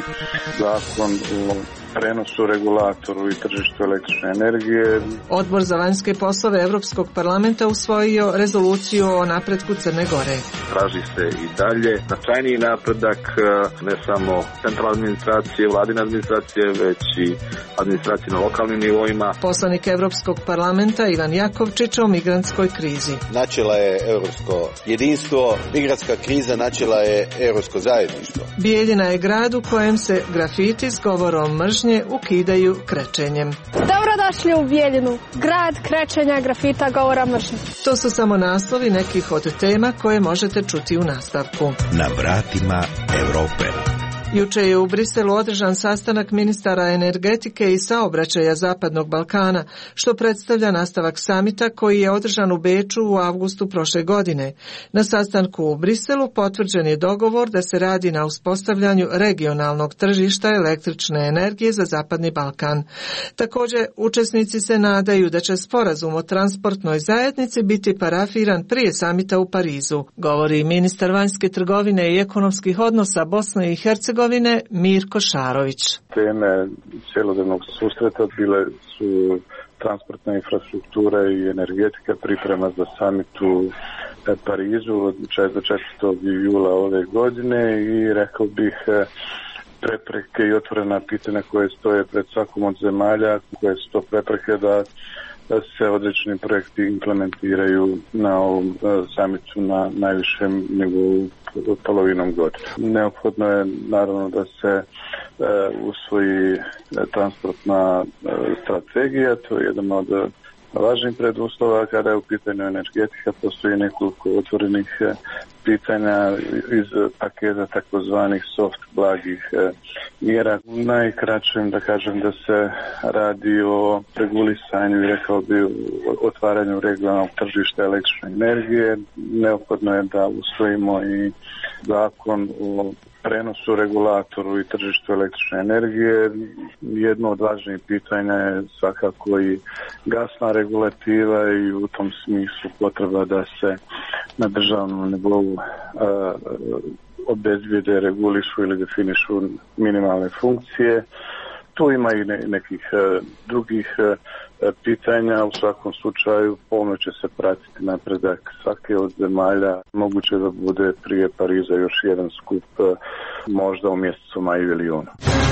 zakon o prenosu regulatoru i tržištu električne energije. Odbor za vanjske poslove Evropskog parlamenta usvojio rezoluciju o napretku Crne Gore. Traži se i dalje značajniji napredak ne samo centralne administracije, vladine administracije, već i administracije na lokalnim nivoima. Poslanik Evropskog parlamenta Ivan Jakovčić o migrantskoj krizi. Načela je europsko jedinstvo, migrantska kriza načela je europsko zajedništvo. Bijeljina je grad u kojem se grafiti s govorom mržnje ukidaju krečenjem. Dobrodošli u Bijeljinu, grad krečenja, grafita, govora mržnje. To su samo naslovi nekih od tema koje možete čuti u nastavku. Na vratima Evrope. Juče je u Briselu održan sastanak ministara energetike i saobraćaja Zapadnog Balkana, što predstavlja nastavak samita koji je održan u Beču u avgustu prošle godine. Na sastanku u Briselu potvrđen je dogovor da se radi na uspostavljanju regionalnog tržišta električne energije za Zapadni Balkan. Također, učesnici se nadaju da će sporazum o transportnoj zajednici biti parafiran prije samita u Parizu, govori ministar vanjske trgovine i ekonomskih odnosa Bosne i Hercegovine Mirko Šarović. Teme cjelodnevnog susreta bile su transportna infrastruktura i energetika, priprema za samit u Parizu od četvrtog jula ove godine i rekao bih prepreke i otvorena pitanja koje stoje pred svakom od zemalja, koje su to prepreke da da se određeni projekti implementiraju na ovom samitu na najvišem nivou polovinom godine. Neophodno je naravno da se e, usvoji transportna e, strategija, to je jedan od važnih preduslova kada je u pitanju energetika. Postoji nekoliko otvorenih e, pitanja iz paketa takozvanih soft blagih e, mjera. Najkraćem da kažem da se radi o regulisanju i rekao bi otvaranju regionalnog tržišta električne energije. Neophodno je da usvojimo i zakon o prenosu regulatoru i tržištu električne energije. Jedno od važnijih pitanja je svakako i gasna regulativa i u tom smislu potreba da se na državnom nivou obezbijede, regulišu ili definišu minimalne funkcije. Tu ima i ne, nekih uh, drugih uh, pitanja. U svakom slučaju pomno će se pratiti napredak svake od zemalja. Moguće da bude prije Pariza još jedan skup uh, možda u mjesecu maju ili junu.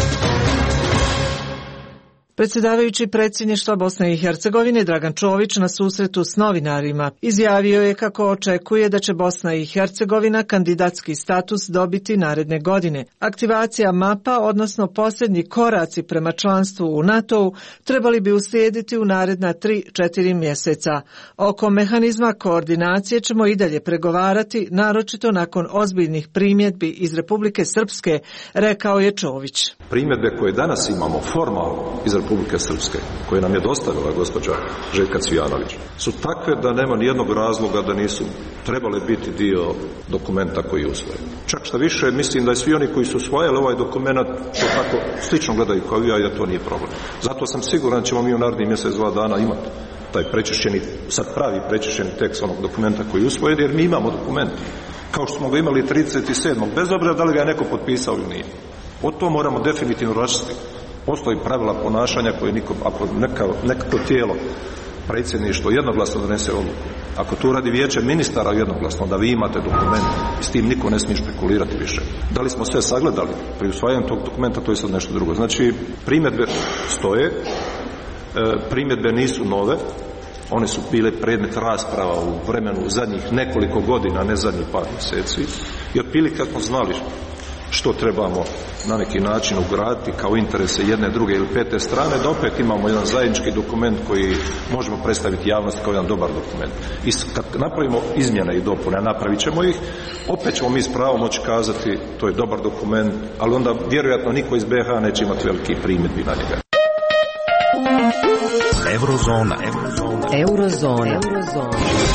Predsjedavajući predsjedništva Bosne i Hercegovine Dragan Čović na susretu s novinarima izjavio je kako očekuje da će Bosna i Hercegovina kandidatski status dobiti naredne godine. Aktivacija mapa, odnosno posljednji koraci prema članstvu u NATO-u, trebali bi uslijediti u naredna tri do četiri mjeseca. Oko mehanizma koordinacije ćemo i dalje pregovarati, naročito nakon ozbiljnih primjedbi iz Republike Srpske, rekao je Čović. Primjedbe koje danas imamo formalno iz Republike Srpske, koje nam je dostavila gospođa Željka Cvijanović, su takve da nema nijednog razloga da nisu trebale biti dio dokumenta koji je usvojen. Čak šta više, mislim da i svi oni koji su usvajali ovaj dokument to tako slično gledaju kao ja i da to nije problem. Zato sam siguran da ćemo mi u narednih mjesec, dva dana imati taj prečišćeni, sad pravi prečišćeni tekst onog dokumenta koji je usvojen, jer mi imamo dokument. Kao što smo ga imali trideset sedmog bez obzira da li ga je neko potpisao ili nije. O to moramo definitivno raščistiti. Postoji pravila ponašanja koje niko, ako neka, nekako tijelo, predsjedništvo jednoglasno donese odluku, ako tu radi vijeće ministara jednoglasno, da vi imate dokument i s tim niko ne smije špekulirati više. Da li smo sve sagledali pri usvajanju tog dokumenta, to je sad nešto drugo. Znači, primjedbe stoje, primjedbe nisu nove, one su bile predmet rasprava u vremenu zadnjih nekoliko godina, ne zadnjih par mjeseci, i otprilike kad smo znali što trebamo na neki način ugraditi kao interese jedne, druge ili pete strane, da opet imamo jedan zajednički dokument koji možemo predstaviti javnosti kao jedan dobar dokument. I kad napravimo izmjene i dopune, a napravit ćemo ih, opet ćemo mi s pravom moći kazati to je dobar dokument, ali onda vjerojatno niko iz B iH neće imati veliki primjedbi na njega. Eurozona. Eurozona. Eurozona. Eurozona.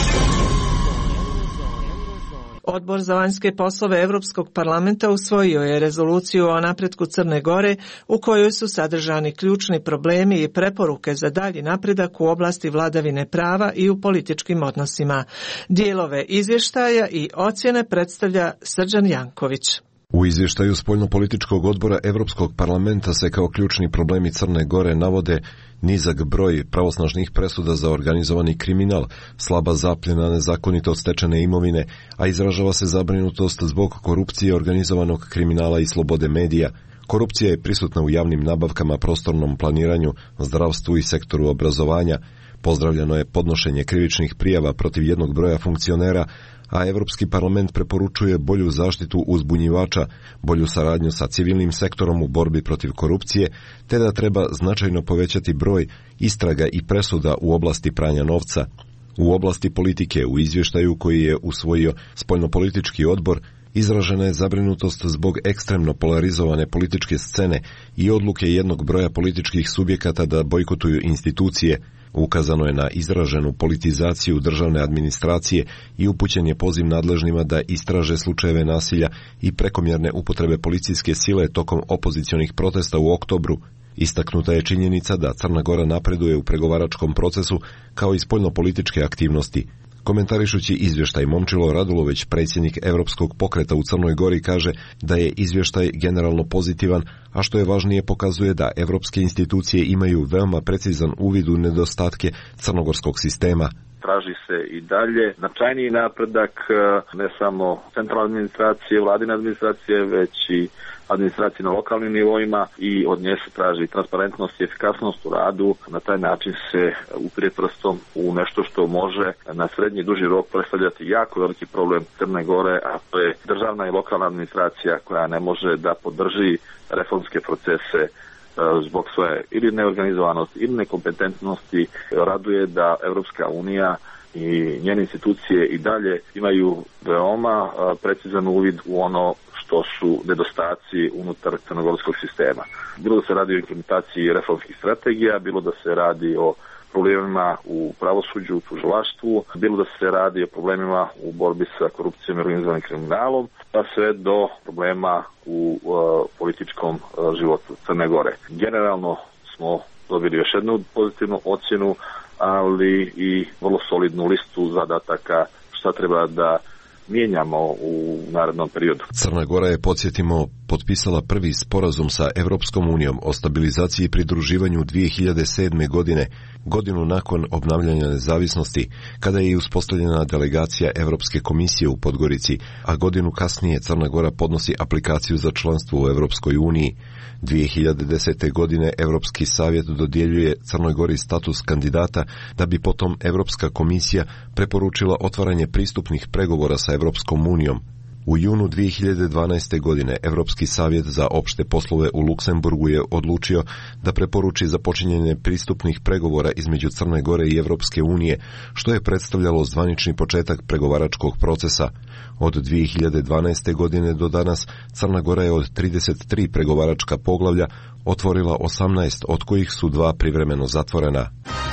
Odbor za vanjske poslove Europskog parlamenta usvojio je rezoluciju o napretku Crne Gore u kojoj su sadržani ključni problemi i preporuke za dalji napredak u oblasti vladavine prava i u političkim odnosima. Dijelove izvještaja i ocjene predstavlja Srđan Janković. U izvještaju Spoljnopolitičkog odbora Europskog parlamenta se kao ključni problemi Crne Gore navode nizak broj pravosnažnih presuda za organizovani kriminal, slaba zapljena nezakonito stečene imovine, a izražava se zabrinutost zbog korupcije, organizovanog kriminala i slobode medija. Korupcija je prisutna u javnim nabavkama, prostornom planiranju, zdravstvu i sektoru obrazovanja. Pozdravljeno je podnošenje krivičnih prijava protiv jednog broja funkcionera, a Europski parlament preporučuje bolju zaštitu uzbunjivača, bolju saradnju sa civilnim sektorom u borbi protiv korupcije, te da treba značajno povećati broj istraga i presuda u oblasti pranja novca. U oblasti politike, u izvještaju koji je usvojio Spoljnopolitički odbor, izražena je zabrinutost zbog ekstremno polarizovane političke scene i odluke jednog broja političkih subjekata da bojkotuju institucije. Ukazano je na izraženu politizaciju državne administracije i upućen je poziv nadležnima da istraže slučajeve nasilja i prekomjerne upotrebe policijske sile tokom opozicionih protesta u oktobru. Istaknuta je činjenica da Crna Gora napreduje u pregovaračkom procesu kao i spoljnopolitičke aktivnosti. Komentarišući izvještaj, Momčilo Radulović, predsjednik Europskog pokreta u Crnoj Gori, kaže da je izvještaj generalno pozitivan, a što je važnije pokazuje da evropske institucije imaju veoma precizan uvid u nedostatke crnogorskog sistema. Traži se i dalje značajniji napredak ne samo centralne administracije, vladine administracije, već i administracije na lokalnim nivoima i od nje se traži transparentnost i efikasnost u radu. Na taj način se upire prstom u nešto što može na srednji i duži rok predstavljati jako veliki problem Crne Gore, a to je državna i lokalna administracija koja ne može da podrži reformske procese zbog svoje ili neorganizovanosti ili nekompetentnosti. Raduje da Europska unija i njene institucije i dalje imaju veoma precizan uvid u ono što su nedostaci unutar crnogorskog sistema. Bilo da se radi o implementaciji reformskih strategija, bilo da se radi o problemima u pravosuđu, u tužilaštvu, bilo da se radi o problemima u borbi sa korupcijom i organizovanim kriminalom, pa sve do problema u uh, političkom uh, životu Crne Gore. Generalno smo dobili još jednu pozitivnu ocjenu, ali i vrlo solidnu listu zadataka šta treba da mijenjamo u narednom periodu. Crna Gora je, podsjetimo, potpisala prvi sporazum sa Europskom unijom o stabilizaciji i pridruživanju dvije hiljade sedme. godine, godinu nakon obnavljanja nezavisnosti, kada je i uspostavljena delegacija Europske komisije u Podgorici, a godinu kasnije Crna Gora podnosi aplikaciju za članstvo u Europskoj uniji. dvije hiljade desete. godine Europski savjet dodjeljuje Crnoj Gori status kandidata, da bi potom Europska komisija preporučila otvaranje pristupnih pregovora sa Europskom unijom. U junu dvije hiljade dvanaeste. godine Europski savjet za opšte poslove u Luksemburgu je odlučio da preporuči započinjanje pristupnih pregovora između Crne Gore i Europske unije, što je predstavljalo zvanični početak pregovaračkog procesa. Od dvije hiljade dvanaeste. godine do danas Crna Gora je od trideset tri pregovaračka poglavlja otvorila osamnaest, od kojih su dva privremeno zatvorena.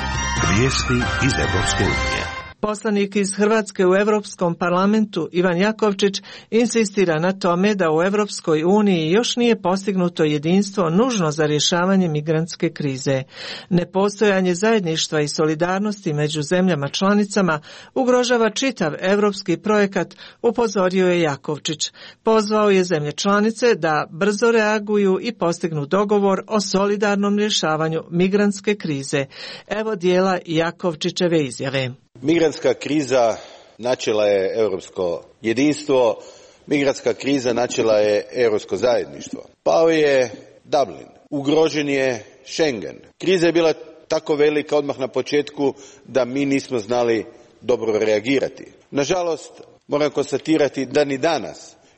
Vijesti iz Europske unije. Poslanik iz Hrvatske u Europskom parlamentu Ivan Jakovčić insistira na tome da u Europskoj uniji još nije postignuto jedinstvo nužno za rješavanje migrantske krize. Nepostojanje zajedništva i solidarnosti među zemljama članicama ugrožava čitav europski projekat, upozorio je Jakovčić. Pozvao je zemlje članice da brzo reaguju i postignu dogovor o solidarnom rješavanju migrantske krize. Evo dijela Jakovčićeve izjave. Migrantska kriza načela je europsko jedinstvo, migrantska kriza načela je europsko zajedništvo. Pao je Dublin, ugrožen je Schengen. Kriza je bila tako velika odmah na početku da mi nismo znali dobro reagirati. Nažalost, moram konstatirati da ni danas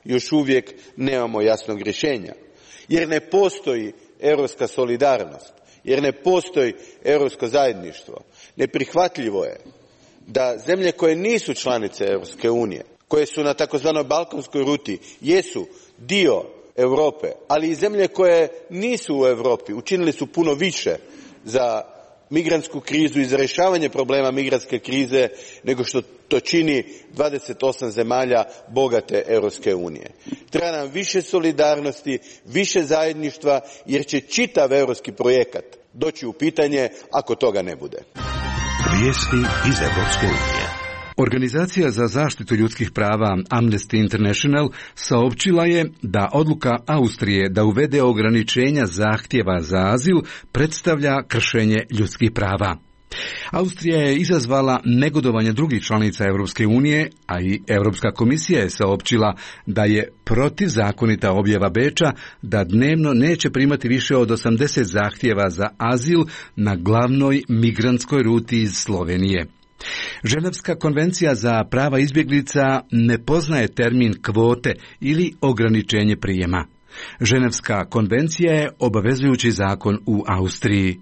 još uvijek nemamo jasnog rješenja. Jer ne postoji europska solidarnost, jer ne postoji europsko zajedništvo. Neprihvatljivo je da zemlje koje nisu članice Europske unije, koje su na takozvanoj balkanskoj ruti, jesu dio Europe, ali i zemlje koje nisu u Europi učinili su puno više za migrantsku krizu i za rješavanje problema migrantske krize nego što to čini dvadeset osam zemalja bogate Europske unije. Treba nam više solidarnosti, više zajedništva, jer će čitav europski projekat doći u pitanje ako toga ne bude. Vijesti iz Europske unije. Organizacija za zaštitu ljudskih prava Amnesty International saopćila je da odluka Austrije da uvede ograničenja zahtjeva za azil predstavlja kršenje ljudskih prava. Austrija je izazvala negodovanje drugih članica Europske unije, a i Europska komisija je saopćila da je protivzakonita objava Beča da dnevno neće primati više od osamdeset zahtjeva za azil na glavnoj migrantskoj ruti iz Slovenije. Ženevska konvencija za prava izbjeglica ne poznaje termin kvote ili ograničenje prijema. Ženevska konvencija je obavezujući zakon u Austriji.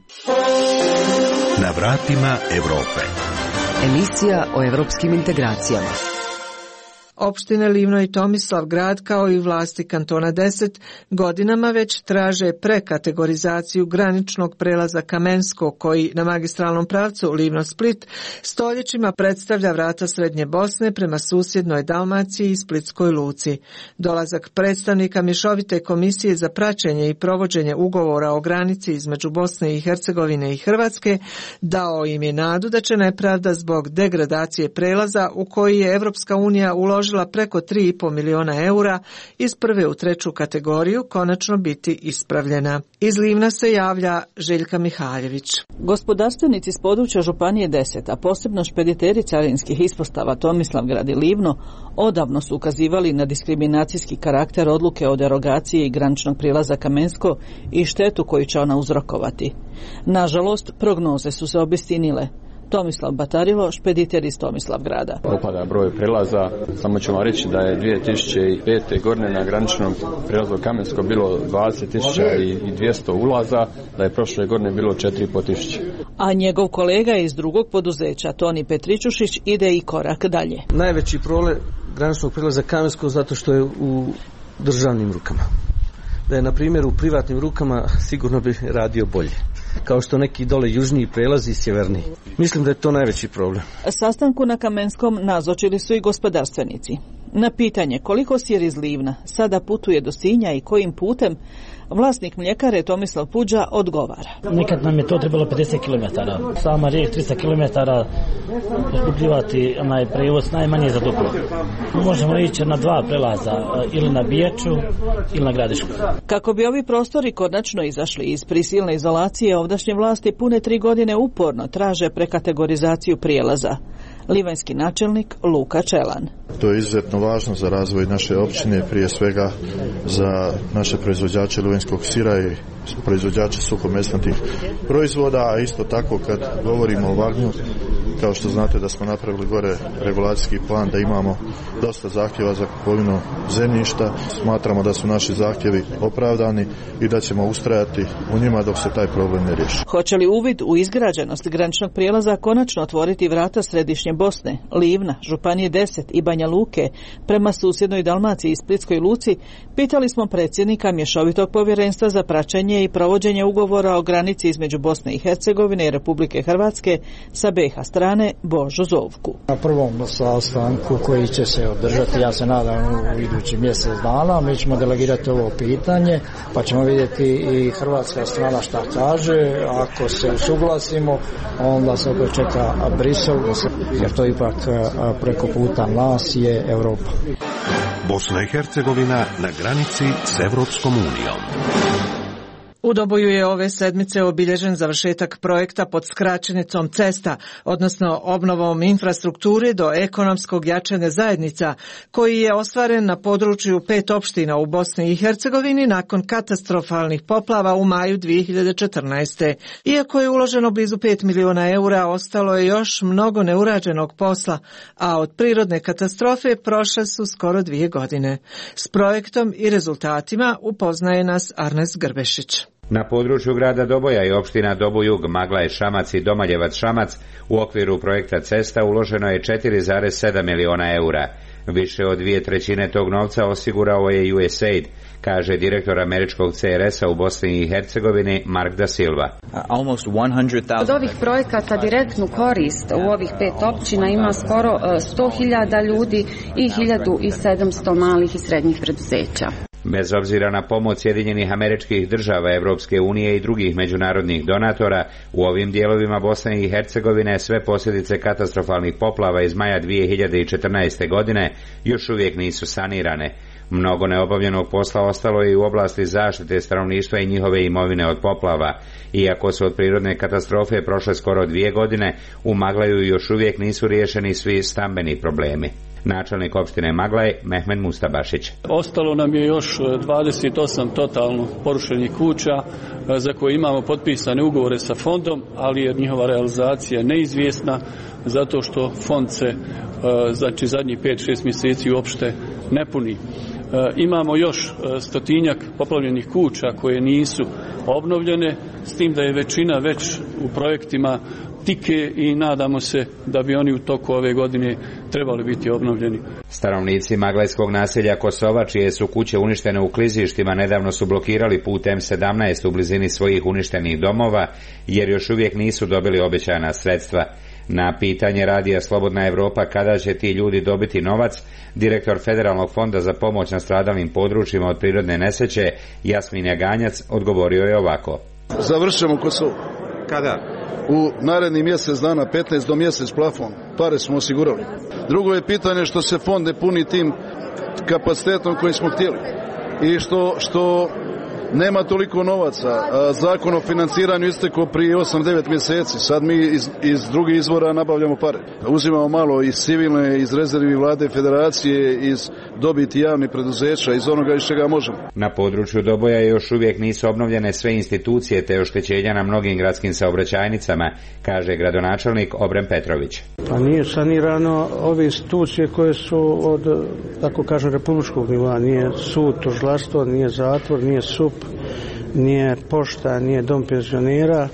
Na vratima Europe. Emisija o europskim integracijama. Opštine Livno i Tomislavgrad kao i vlasti kantona deset godinama već traže prekategorizaciju graničnog prelaza Kamensko koji na magistralnom pravcu Livno-Split stoljećima predstavlja vrata Srednje Bosne prema susjednoj Dalmaciji i Splitskoj luci. Dolazak predstavnika Mješovite komisije za praćenje i provođenje ugovora o granici između Bosne i Hercegovine i Hrvatske dao im je nadu da će nepravda zbog degradacije prelaza u koji je Evropska unija uložila preko tri i pol miliona eura iz prve u treću kategoriju konačno biti ispravljena. Iz Livna se javlja Željka Mihaljević. Gospodarstvenici s područja Županije deset, a posebno špediteri carinskih ispostava Tomislavgrad i Livno, odavno su ukazivali na diskriminacijski karakter odluke o derogaciji graničnog prijelaza Kamensko i štetu koju će ona uzrokovati. Nažalost, prognoze su se obistinile. Tomislav Batarilo, špediter iz Tomislavgrada. Opada broj prelaza, samo ću vam reći da je dvije tisuće pete. godine na graničnom prijelazu Kamensko bilo dvadeset tisuća dvjesto ulaza, da je prošle godine bilo četiri i pol tisuće. A njegov kolega iz drugog poduzeća, Toni Petričušić, ide i korak dalje. Najveći problem graničnog prijelaza Kamensko zato što je u državnim rukama. Da je, na primjer, u privatnim rukama sigurno bi radio bolje. Kao što neki dole južniji prelazi i sjeverniji. Mislim da je to najveći problem. Sastanku na Kamenskom nazočili su i gospodarstvenici. Na pitanje koliko sir iz Livna sada putuje do Sinja i kojim putem, vlasnik mljekare Tomislav Puđa odgovara. Nekad nam je to trebalo pedeset kilometara. Sama riječ tristo kilometara poskupljivati onaj prevoz najmanje za duplo. Možemo ići na dva prelaza, ili na Biječu ili na Gradišku. Kako bi ovi prostori konačno izašli iz prisilne izolacije, ovdašnje vlasti pune tri godine uporno traže prekategorizaciju prijelaza. Livanjski načelnik Luka Čelan. To je izuzetno važno za razvoj naše općine, prije svega za naše proizvođače livanjskog sira i proizvođače suhomesnatih proizvoda, a isto tako kad govorimo o Vagnju, kao što znate da smo napravili gore regulacijski plan, da imamo dosta zahtjeva za kupovinu zemljišta. Smatramo da su naši zahtjevi opravdani i da ćemo ustrajati u njima dok se taj problem ne riješi. Hoće li uvid u izgrađenost graničnog prijelaza konačno otvoriti vrata Središnje Bosne, Livna, Županije deset i Banja Luke prema susjednoj Dalmaciji i Splitskoj luci, pitali smo predsjednika Mješovitog povjerenstva za praćenje i provođenje ugovora o granici između Bosne i Hercegovine i Republike Hrvatske sa B iH strane Božu Zovku. Na prvom sastanku koji će se održati, ja se nadam u idući mjesec dana, mi ćemo delegirati ovo pitanje, pa ćemo vidjeti i hrvatska strana šta kaže. Ako se usuglasimo, onda se opet čeka Brisel, jer to ipak preko puta nas je Europa. Bosna i Hercegovina na granici s Evropskom unijom. U Doboju je ove sedmice obilježen završetak projekta pod skraćenicom cesta, odnosno obnovom infrastrukture do ekonomskog jačanja zajednica, koji je ostvaren na području pet opština u Bosni i Hercegovini nakon katastrofalnih poplava u maju dvije hiljade četrnaeste. Iako je uloženo blizu pet miliona eura, ostalo je još mnogo neurađenog posla, a od prirodne katastrofe prošle su skoro dvije godine. S projektom i rezultatima upoznaje nas Arnes Grbešić. Na području grada Doboja i opština Dobojug, Maglaj, Šamac i Domaljevac Šamac u okviru projekta cesta uloženo je četiri zarez sedam miliona eura. Više od dvije trećine tog novca osigurao je U S A I D, kaže direktor američkog C R S-a u Bosni i Hercegovini Mark da Silva. Od ovih projekata direktnu korist u ovih pet općina ima skoro sto hiljada ljudi i hiljadu sedamsto malih i srednjih preduzeća. Bez obzira na pomoć Sjedinjenih Američkih Država, Evropske unije i drugih međunarodnih donatora, u ovim dijelovima Bosne i Hercegovine sve posljedice katastrofalnih poplava iz maja dvije hiljade četrnaeste. godine još uvijek nisu sanirane. Mnogo neobavljenog posla ostalo je i u oblasti zaštite stanovništva i njihove imovine od poplava. Iako su od prirodne katastrofe prošle skoro dvije godine, u Maglaju još uvijek nisu riješeni svi stambeni problemi. Načelnik opštine Maglaj, Mehmed Mustabašić. Ostalo nam je još dvadeset osam totalno porušenih kuća za koje imamo potpisane ugovore sa fondom, ali je njihova realizacija neizvjesna zato što fond se znači zadnjih pet šest mjeseci uopšte ne puni. Imamo još stotinjak poplavljenih kuća koje nisu obnovljene, s tim da je većina već u projektima tike i nadamo se da bi oni u toku ove godine trebali biti obnovljeni. Stanovnici maglajskog naselja Kosova, čije su kuće uništene u klizištima, nedavno su blokirali put M sedamnaest u blizini svojih uništenih domova, jer još uvijek nisu dobili obećana sredstva. Na pitanje radija Slobodna Evropa kada će ti ljudi dobiti novac, direktor Federalnog fonda za pomoć nastradalim područjima od prirodne nesreće, Jasmin Jaganjac, odgovorio je ovako. Završamo Kosovo. Kada? U naredni mjesec dana, petnaest do mjesec plafon. Pare smo osigurali. Drugo je pitanje što se fond ne puni tim kapacitetom koji smo htjeli. I što, što nema toliko novaca. Zakon o financiranju istekao prije osam devet mjeseci. Sad mi iz, iz drugih izvora nabavljamo pare. Uzimamo malo iz civilne, iz rezervi vlade federacije, iz dobiti javnih preduzeća, iz onoga iz čega možemo. Na području Doboja još uvijek nisu obnovljene sve institucije te oštećenja na mnogim gradskim saobraćajnicama, kaže gradonačelnik Obren Petrović. Pa nije sanirano ove institucije koje su od, tako kažem, republičkog nivoa. Nije sud, tužilaštvo, nije zatvor, nije S U P, nije pošta, nije dom penzionera,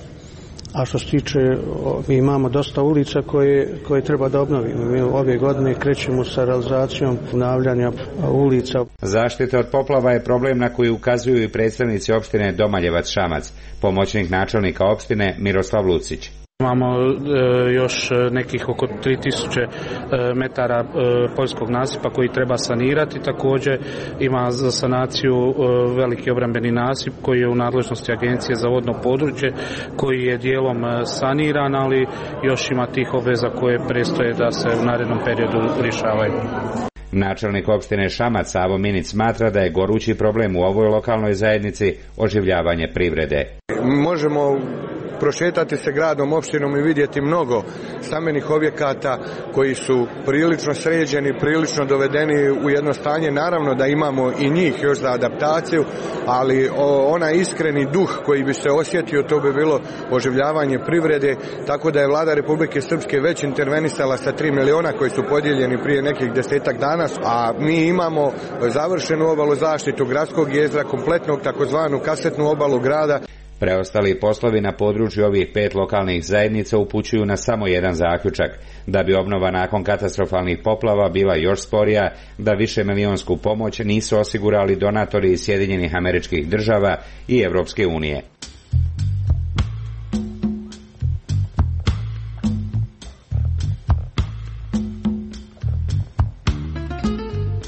a što se tiče, mi imamo dosta ulica koje, koje treba da obnovimo. Mi ove godine krećemo sa realizacijom obnavljanja ulica. Zaštita od poplava je problem na koji ukazuju i predstavnici opštine Domaljevac Šamac, pomoćnik načelnika opštine Miroslav Lucić. Imamo e, još nekih oko tri tisuće e, metara e, poljskog nasipa koji treba sanirati. Također ima za sanaciju e, veliki obrambeni nasip koji je u nadležnosti Agencije za vodno područje, koji je dijelom saniran, ali još ima tih obveza koje predstoje da se u narednom periodu rješavaju. Načelnik opštine Šamac Savo Minić smatra da je gorući problem u ovoj lokalnoj zajednici oživljavanje privrede. Možemo prošetati se gradom, opštinom i vidjeti mnogo stambenih objekata koji su prilično sređeni, prilično dovedeni u jedno stanje. Naravno da imamo i njih još za adaptaciju, ali onaj iskreni duh koji bi se osjetio, to bi bilo oživljavanje privrede, tako da je vlada Republike Srpske već intervenisala sa tri miliona koji su podijeljeni prije nekih desetak dana, a mi imamo završenu obalu zaštitu gradskog jezera, kompletnog takozvanu kasetnu obalu grada. Preostali poslovi na području ovih pet lokalnih zajednica upućuju na samo jedan zaključak, da bi obnova nakon katastrofalnih poplava bila još sporija, da više milionsku pomoć nisu osigurali donatori iz Sjedinjenih Američkih Država i Evropske unije. U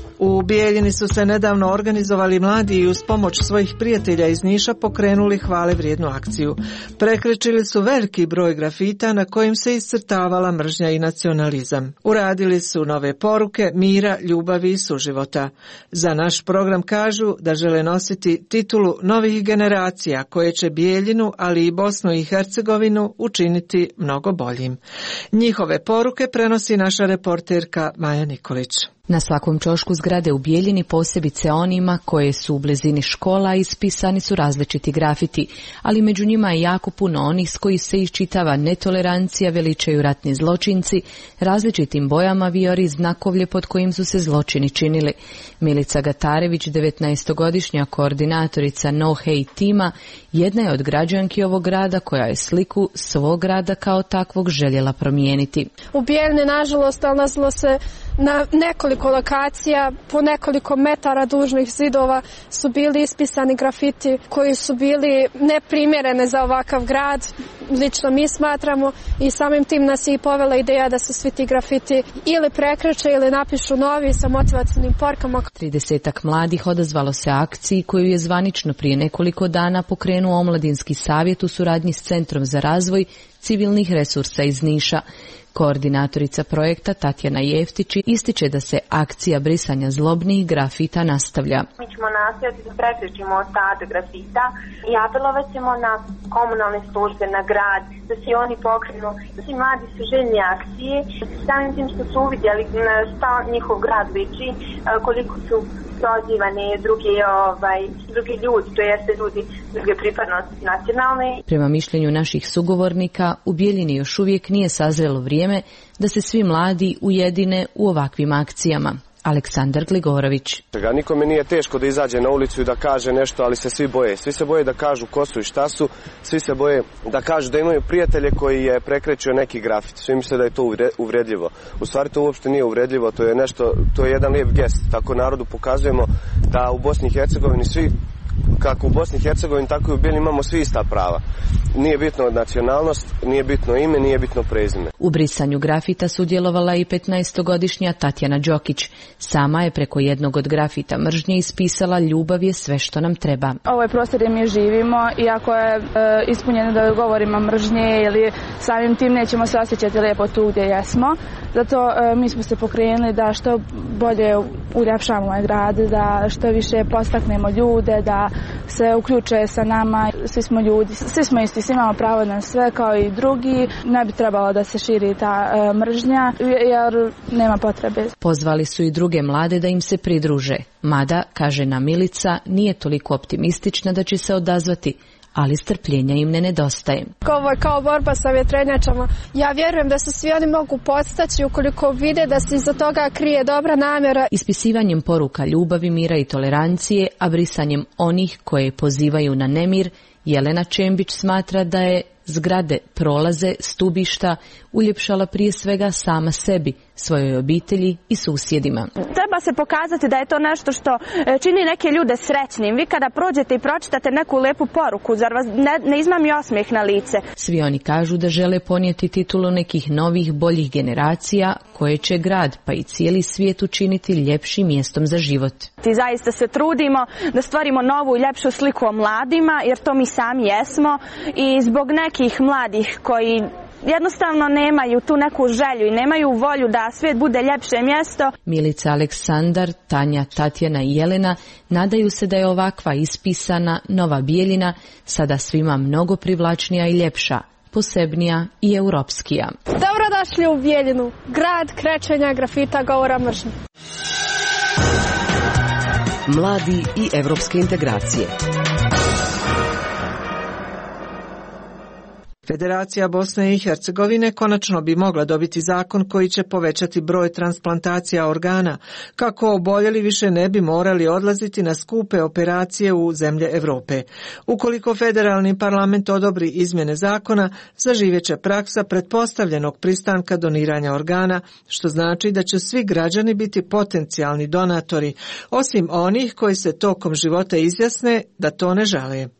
Bijeljini su se nedavno organizovali mladi i uz pomoć svojih prijatelja iz Niša pokrenuli hvale vrijednu akciju. Prekrečili su veliki broj grafita na kojim se iscrtavala mržnja i nacionalizam. Uradili su nove poruke mira, ljubavi i suživota. Za naš program kažu da žele nositi titulu novih generacija koje će Bijeljinu, ali i Bosnu i Hercegovinu učiniti mnogo boljim. Njihove poruke prenosi naša reporterka Maja Nikolić. Na svakom ćošku zgrade u Bijeljini, posebice onima koje su u blizini škola, ispisani su različiti grafiti, ali među njima je jako puno onih s kojih se iščitava netolerancija, veličaju ratni zločinci, različitim bojama vijori znakovlje pod kojim su se zločini činili. Milica Gatarević, devetnaestogodišnja koordinatorica No Hate tima, jedna je od građanki ovog grada koja je sliku svog grada kao takvog željela promijeniti. U Bijeljini, nažalost, nalazilo se na nekoliko lokacija, po nekoliko metara dužnih zidova su bili ispisani grafiti koji su bili neprimjerene za ovakav grad, lično mi smatramo, i samim tim nas je i povela ideja da se svi ti grafiti ili prekreče ili napišu novi sa motivacijnim porukama. Tridesetak mladih odazvalo se akciji koju je zvanično prije nekoliko dana pokrenuo Omladinski savjet u suradnji s Centrom za razvoj civilnih resursa iz Niša. Koordinatorica projekta Tatjana Jeftić ističe da se akcija brisanja zlobnih grafita nastavlja. Mi ćemo nastojati da prekričimo ostatak grafita i apelovat ćemo na komunalne službe, na grad, da se oni pokrenu. Svi mladi su željni akcije, samim tim što su uvidjeli šta njihov grad liči, koliko su prozivani drugi, ovaj, drugi ljudi, to jeste ljudi druge pripadnosti nacionalne. Prema mišljenju naših sugovornika, u Bijeljini još uvijek nije sazrelo vrijeme da se svi mladi ujedine u ovakvim akcijama. Aleksandar Gligorović. Nikome nije teško da izađe na ulicu i da kaže nešto, ali se svi boje. Svi se boje da kažu ko su i šta su, svi se boje da kažu da imaju prijatelje koji je prekrećio neki grafit. Svi misle da je to uvredljivo. U stvari to uopšte nije uvredljivo, to je nešto, to je jedan lijep gest. Tako narodu pokazujemo da u Bosni i Hercegovini svi, kako u Bosni i Hercegovini, tako i u Bijeljini imamo svi ista prava. Nije bitno nacionalnost, nije bitno ime, nije bitno prezime. U brisanju grafita sudjelovala i petnaestogodišnja Tatjana Đokić. Sama je preko jednog od grafita mržnje ispisala ljubav je sve što nam treba. Ovo je prostor gdje mi živimo, iako je e, ispunjeno da govorimo mržnje ili samim tim nećemo se osjećati lijepo tu gdje jesmo. Zato e, mi smo se pokrenuli da što bolje uljepšamo ovaj grad, da što više postaknemo ljude, da se uključe sa nama. Svi smo ljudi, svi smo isti, svi imamo pravo na sve kao i drugi. Ne bi trebalo da se širi ta e, mržnja jer nema potrebe. Pozvali su i druge mlade da im se pridruže. Mada, kaže nam Milica, nije toliko optimistična da će se odazvati, ali strpljenja im ne nedostaje. Ovo je kao borba sa vjetrenjačama. Ja vjerujem da se svi oni mogu podstaći ukoliko vide da se iza toga krije dobra namjera. Ispisivanjem poruka ljubavi, mira i tolerancije, a brisanjem onih koje pozivaju na nemir, Jelena Čembić smatra da je zgrade, prolaze, stubišta uljepšala prije svega sama sebi, svojoj obitelji i susjedima. Treba se pokazati da je to nešto što čini neke ljude srećnim. Vi kada prođete i pročitate neku lepu poruku, zar vas ne, ne izmami osmijeh na lice? Svi oni kažu da žele ponijeti titulu nekih novih, boljih generacija koje će grad pa i cijeli svijet učiniti ljepšim mjestom za život. I zaista se trudimo da stvorimo novu i ljepšu sliku o mladima, jer to mi sami jesmo, i zbog nekih mladih koji jednostavno nemaju tu neku želju i nemaju volju da svijet bude ljepše mjesto. Milica, Aleksandar, Tanja, Tatjana i Jelena nadaju se da je ovakva ispisana nova Bijeljina sada svima mnogo privlačnija i ljepša, posebnija i europskija. Dobrodošli u Bijeljinu, grad krečenja, grafita, govora mržnje. Mladi i evropske integracije. Federacija Bosne i Hercegovine konačno bi mogla dobiti zakon koji će povećati broj transplantacija organa, kako oboljeli više ne bi morali odlaziti na skupe operacije u zemlje Europe. Ukoliko federalni parlament odobri izmjene zakona, zaživjeće praksa pretpostavljenog pristanka doniranja organa, što znači da će svi građani biti potencijalni donatori, osim onih koji se tokom života izjasne da to ne žele.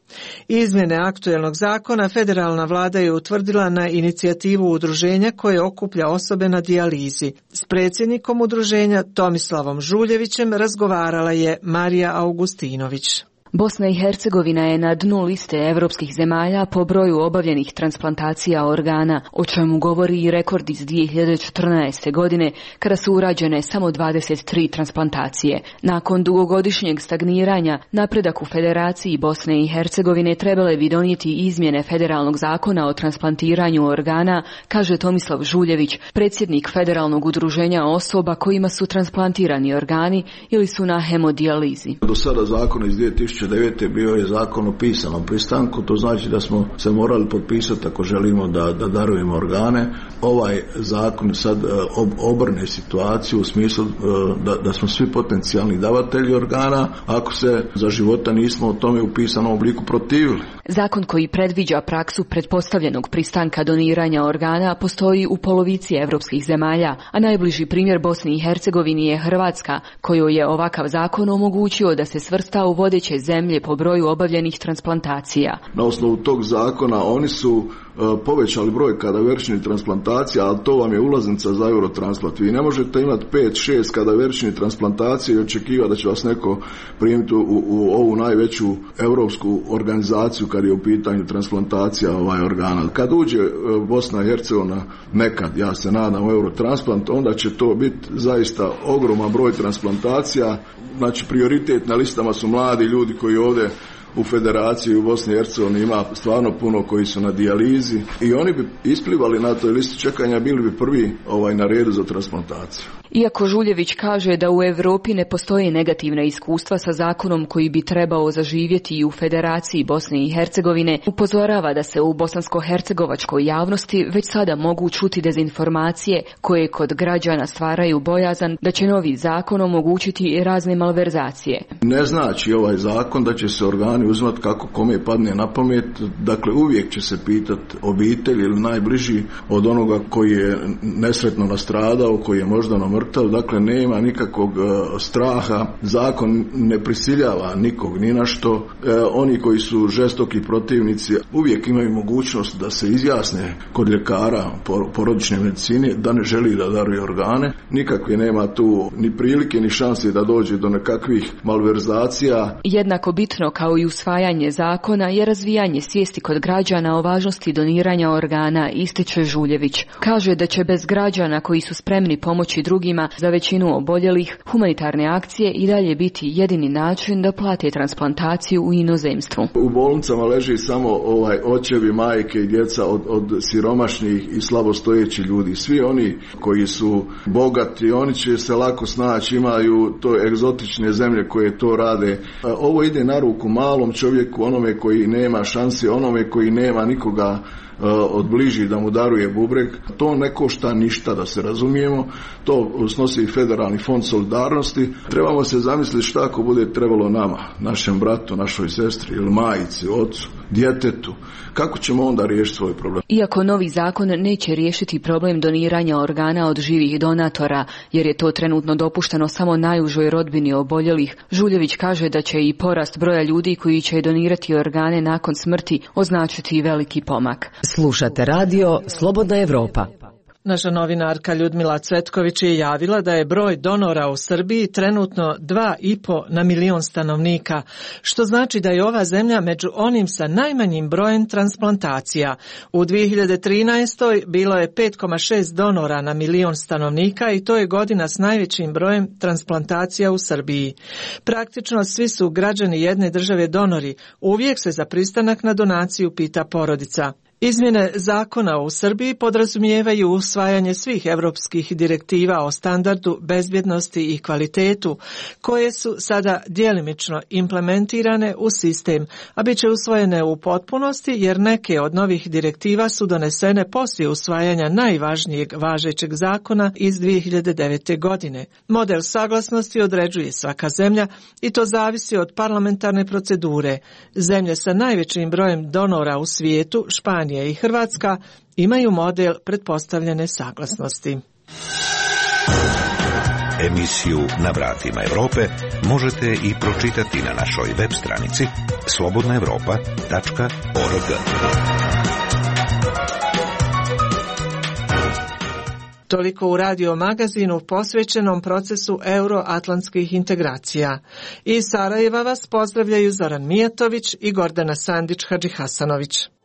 Izmjene aktuelnog zakona federalna vlada je utvrdila na inicijativu udruženja koje okuplja osobe na dijalizi. S predsjednikom udruženja Tomislavom Žuljevićem razgovarala je Marija Augustinović. Bosna i Hercegovina je na dnu liste evropskih zemalja po broju obavljenih transplantacija organa, o čemu govori i rekord iz dvije hiljade četrnaeste. godine, kada su urađene samo dvadeset tri transplantacije. Nakon dugogodišnjeg stagniranja, napredak u Federaciji Bosne i Hercegovine trebale bi donijeti izmjene federalnog zakona o transplantiranju organa, kaže Tomislav Žuljević, predsjednik federalnog udruženja osoba kojima su transplantirani organi ili su na hemodijalizi. Do sada zakon iz dvije tisuće devete. bio je zakon o pisanom pristanku, to znači da smo se morali potpisati ako želimo da, da darujemo organe. Ovaj zakon sad ob, obrne situaciju u smislu da, da smo svi potencijalni davatelji organa ako se za života nismo o tome u pisanom obliku protivili. Zakon koji predviđa praksu pretpostavljenog pristanka doniranja organa postoji u polovici evropskih zemalja, a najbliži primjer Bosni i Hercegovini je Hrvatska, kojoj je ovakav zakon omogućio da se svrsta u vodeće zemlje po broju obavljenih transplantacija. Na osnovu tog zakona oni su povećali broj kadaveričnih transplantacija, ali to vam je ulaznica za Eurotransplant. Vi ne možete imati pet šest kadaveričnih transplantacija i očekivati da će vas neko primiti u, u ovu najveću europsku organizaciju kad je u pitanju transplantacija ovaj organa. Kad uđe Bosna i Hercegovina nekad, ja se nadam, u Eurotransplant, onda će to biti zaista ogroman broj transplantacija. Znači prioritet na listama su mladi ljudi koji ovdje u Federaciji u Bosni i Hercegovini ima stvarno puno koji su na dijalizi i oni bi isplivali na toj listi čekanja, bili bi prvi ovaj na redu za transplantaciju. Iako Žuljević kaže da u Europi ne postoje negativna iskustva sa zakonom koji bi trebao zaživjeti i u Federaciji Bosne i Hercegovine, upozorava da se u bosansko-hercegovačkoj javnosti već sada mogu čuti dezinformacije koje kod građana stvaraju bojazan da će novi zakon omogućiti razne malverzacije. Ne znači ovaj zakon da će se organi uzimati kako kome padne na pamet, dakle uvijek će se pitati obitelj ili najbliži od onoga koji je nesretno nastradao, koji je možda na dakle nema nikakvog uh, straha, zakon ne prisiljava nikog ni na što, uh, oni koji su žestoki protivnici uvijek imaju mogućnost da se izjasne kod ljekara porodične medicine da ne želi da daruje organe, nikakve nema tu ni prilike ni šanse da dođe do nekakvih malverzacija. Jednako bitno kao i usvajanje zakona je razvijanje svijesti kod građana o važnosti doniranja organa, ističe Žuljević. Kaže da će bez građana koji su spremni pomoći drugim za većinu oboljelih, humanitarne akcije i dalje biti jedini način da plate transplantaciju u inozemstvu. U bolnicama leži samo ovaj očevi, majke i djeca od, od siromašnih i slabostojećih ljudi. Svi oni koji su bogati, oni će se lako snaći, imaju to egzotične zemlje koje to rade. Ovo ide na ruku malom čovjeku, onome koji nema šanse, onome koji nema nikoga od bliži da mu daruje bubreg. To ne košta ništa, da se razumijemo, to snosi Federalni fond solidarnosti. Trebamo se zamisliti šta ako bude trebalo nama, našem bratu, našoj sestri ili majici, ocu, djetetu, kako ćemo onda riješiti svoj problem? Iako novi zakon neće riješiti problem doniranja organa od živih donatora, jer je to trenutno dopušteno samo najužoj rodbini oboljelih, Žuljević kaže da će i porast broja ljudi koji će donirati organe nakon smrti označiti veliki pomak. Slušate radio Slobodna Evropa. Naša novinarka Ljudmila Cvetković je javila da je broj donora u Srbiji trenutno dva i po na milion stanovnika, što znači da je ova zemlja među onim sa najmanjim brojem transplantacija. U dvije hiljade trinaestoj bilo je pet zarez šest donora na milion stanovnika i to je godina s najvećim brojem transplantacija u Srbiji. Praktično svi su građani jedne države donori, uvijek se za pristanak na donaciju pita porodica. Izmjene zakona u Srbiji podrazumijevaju usvajanje svih europskih direktiva o standardu, bezbjednosti i kvalitetu, koje su sada djelimično implementirane u sistem, a bit će usvojene u potpunosti jer neke od novih direktiva su donesene poslije usvajanja najvažnijeg važećeg zakona iz dvije hiljade devete. godine. Model saglasnosti određuje svaka zemlja i to zavisi od parlamentarne procedure. Zemlje sa najvećim brojem donora u svijetu, Španija i Hrvatska, imaju model pretpostavljene saglasnosti. Emisiju Na vratima Evrope možete i pročitati na našoj web stranici slobodna evropa tačka org. Toliko u radio magazinu posvećenom procesu euroatlantskih integracija. Iz Sarajeva vas pozdravljaju Zoran Mijatović i Gordana Sandić-Hadžihasanović.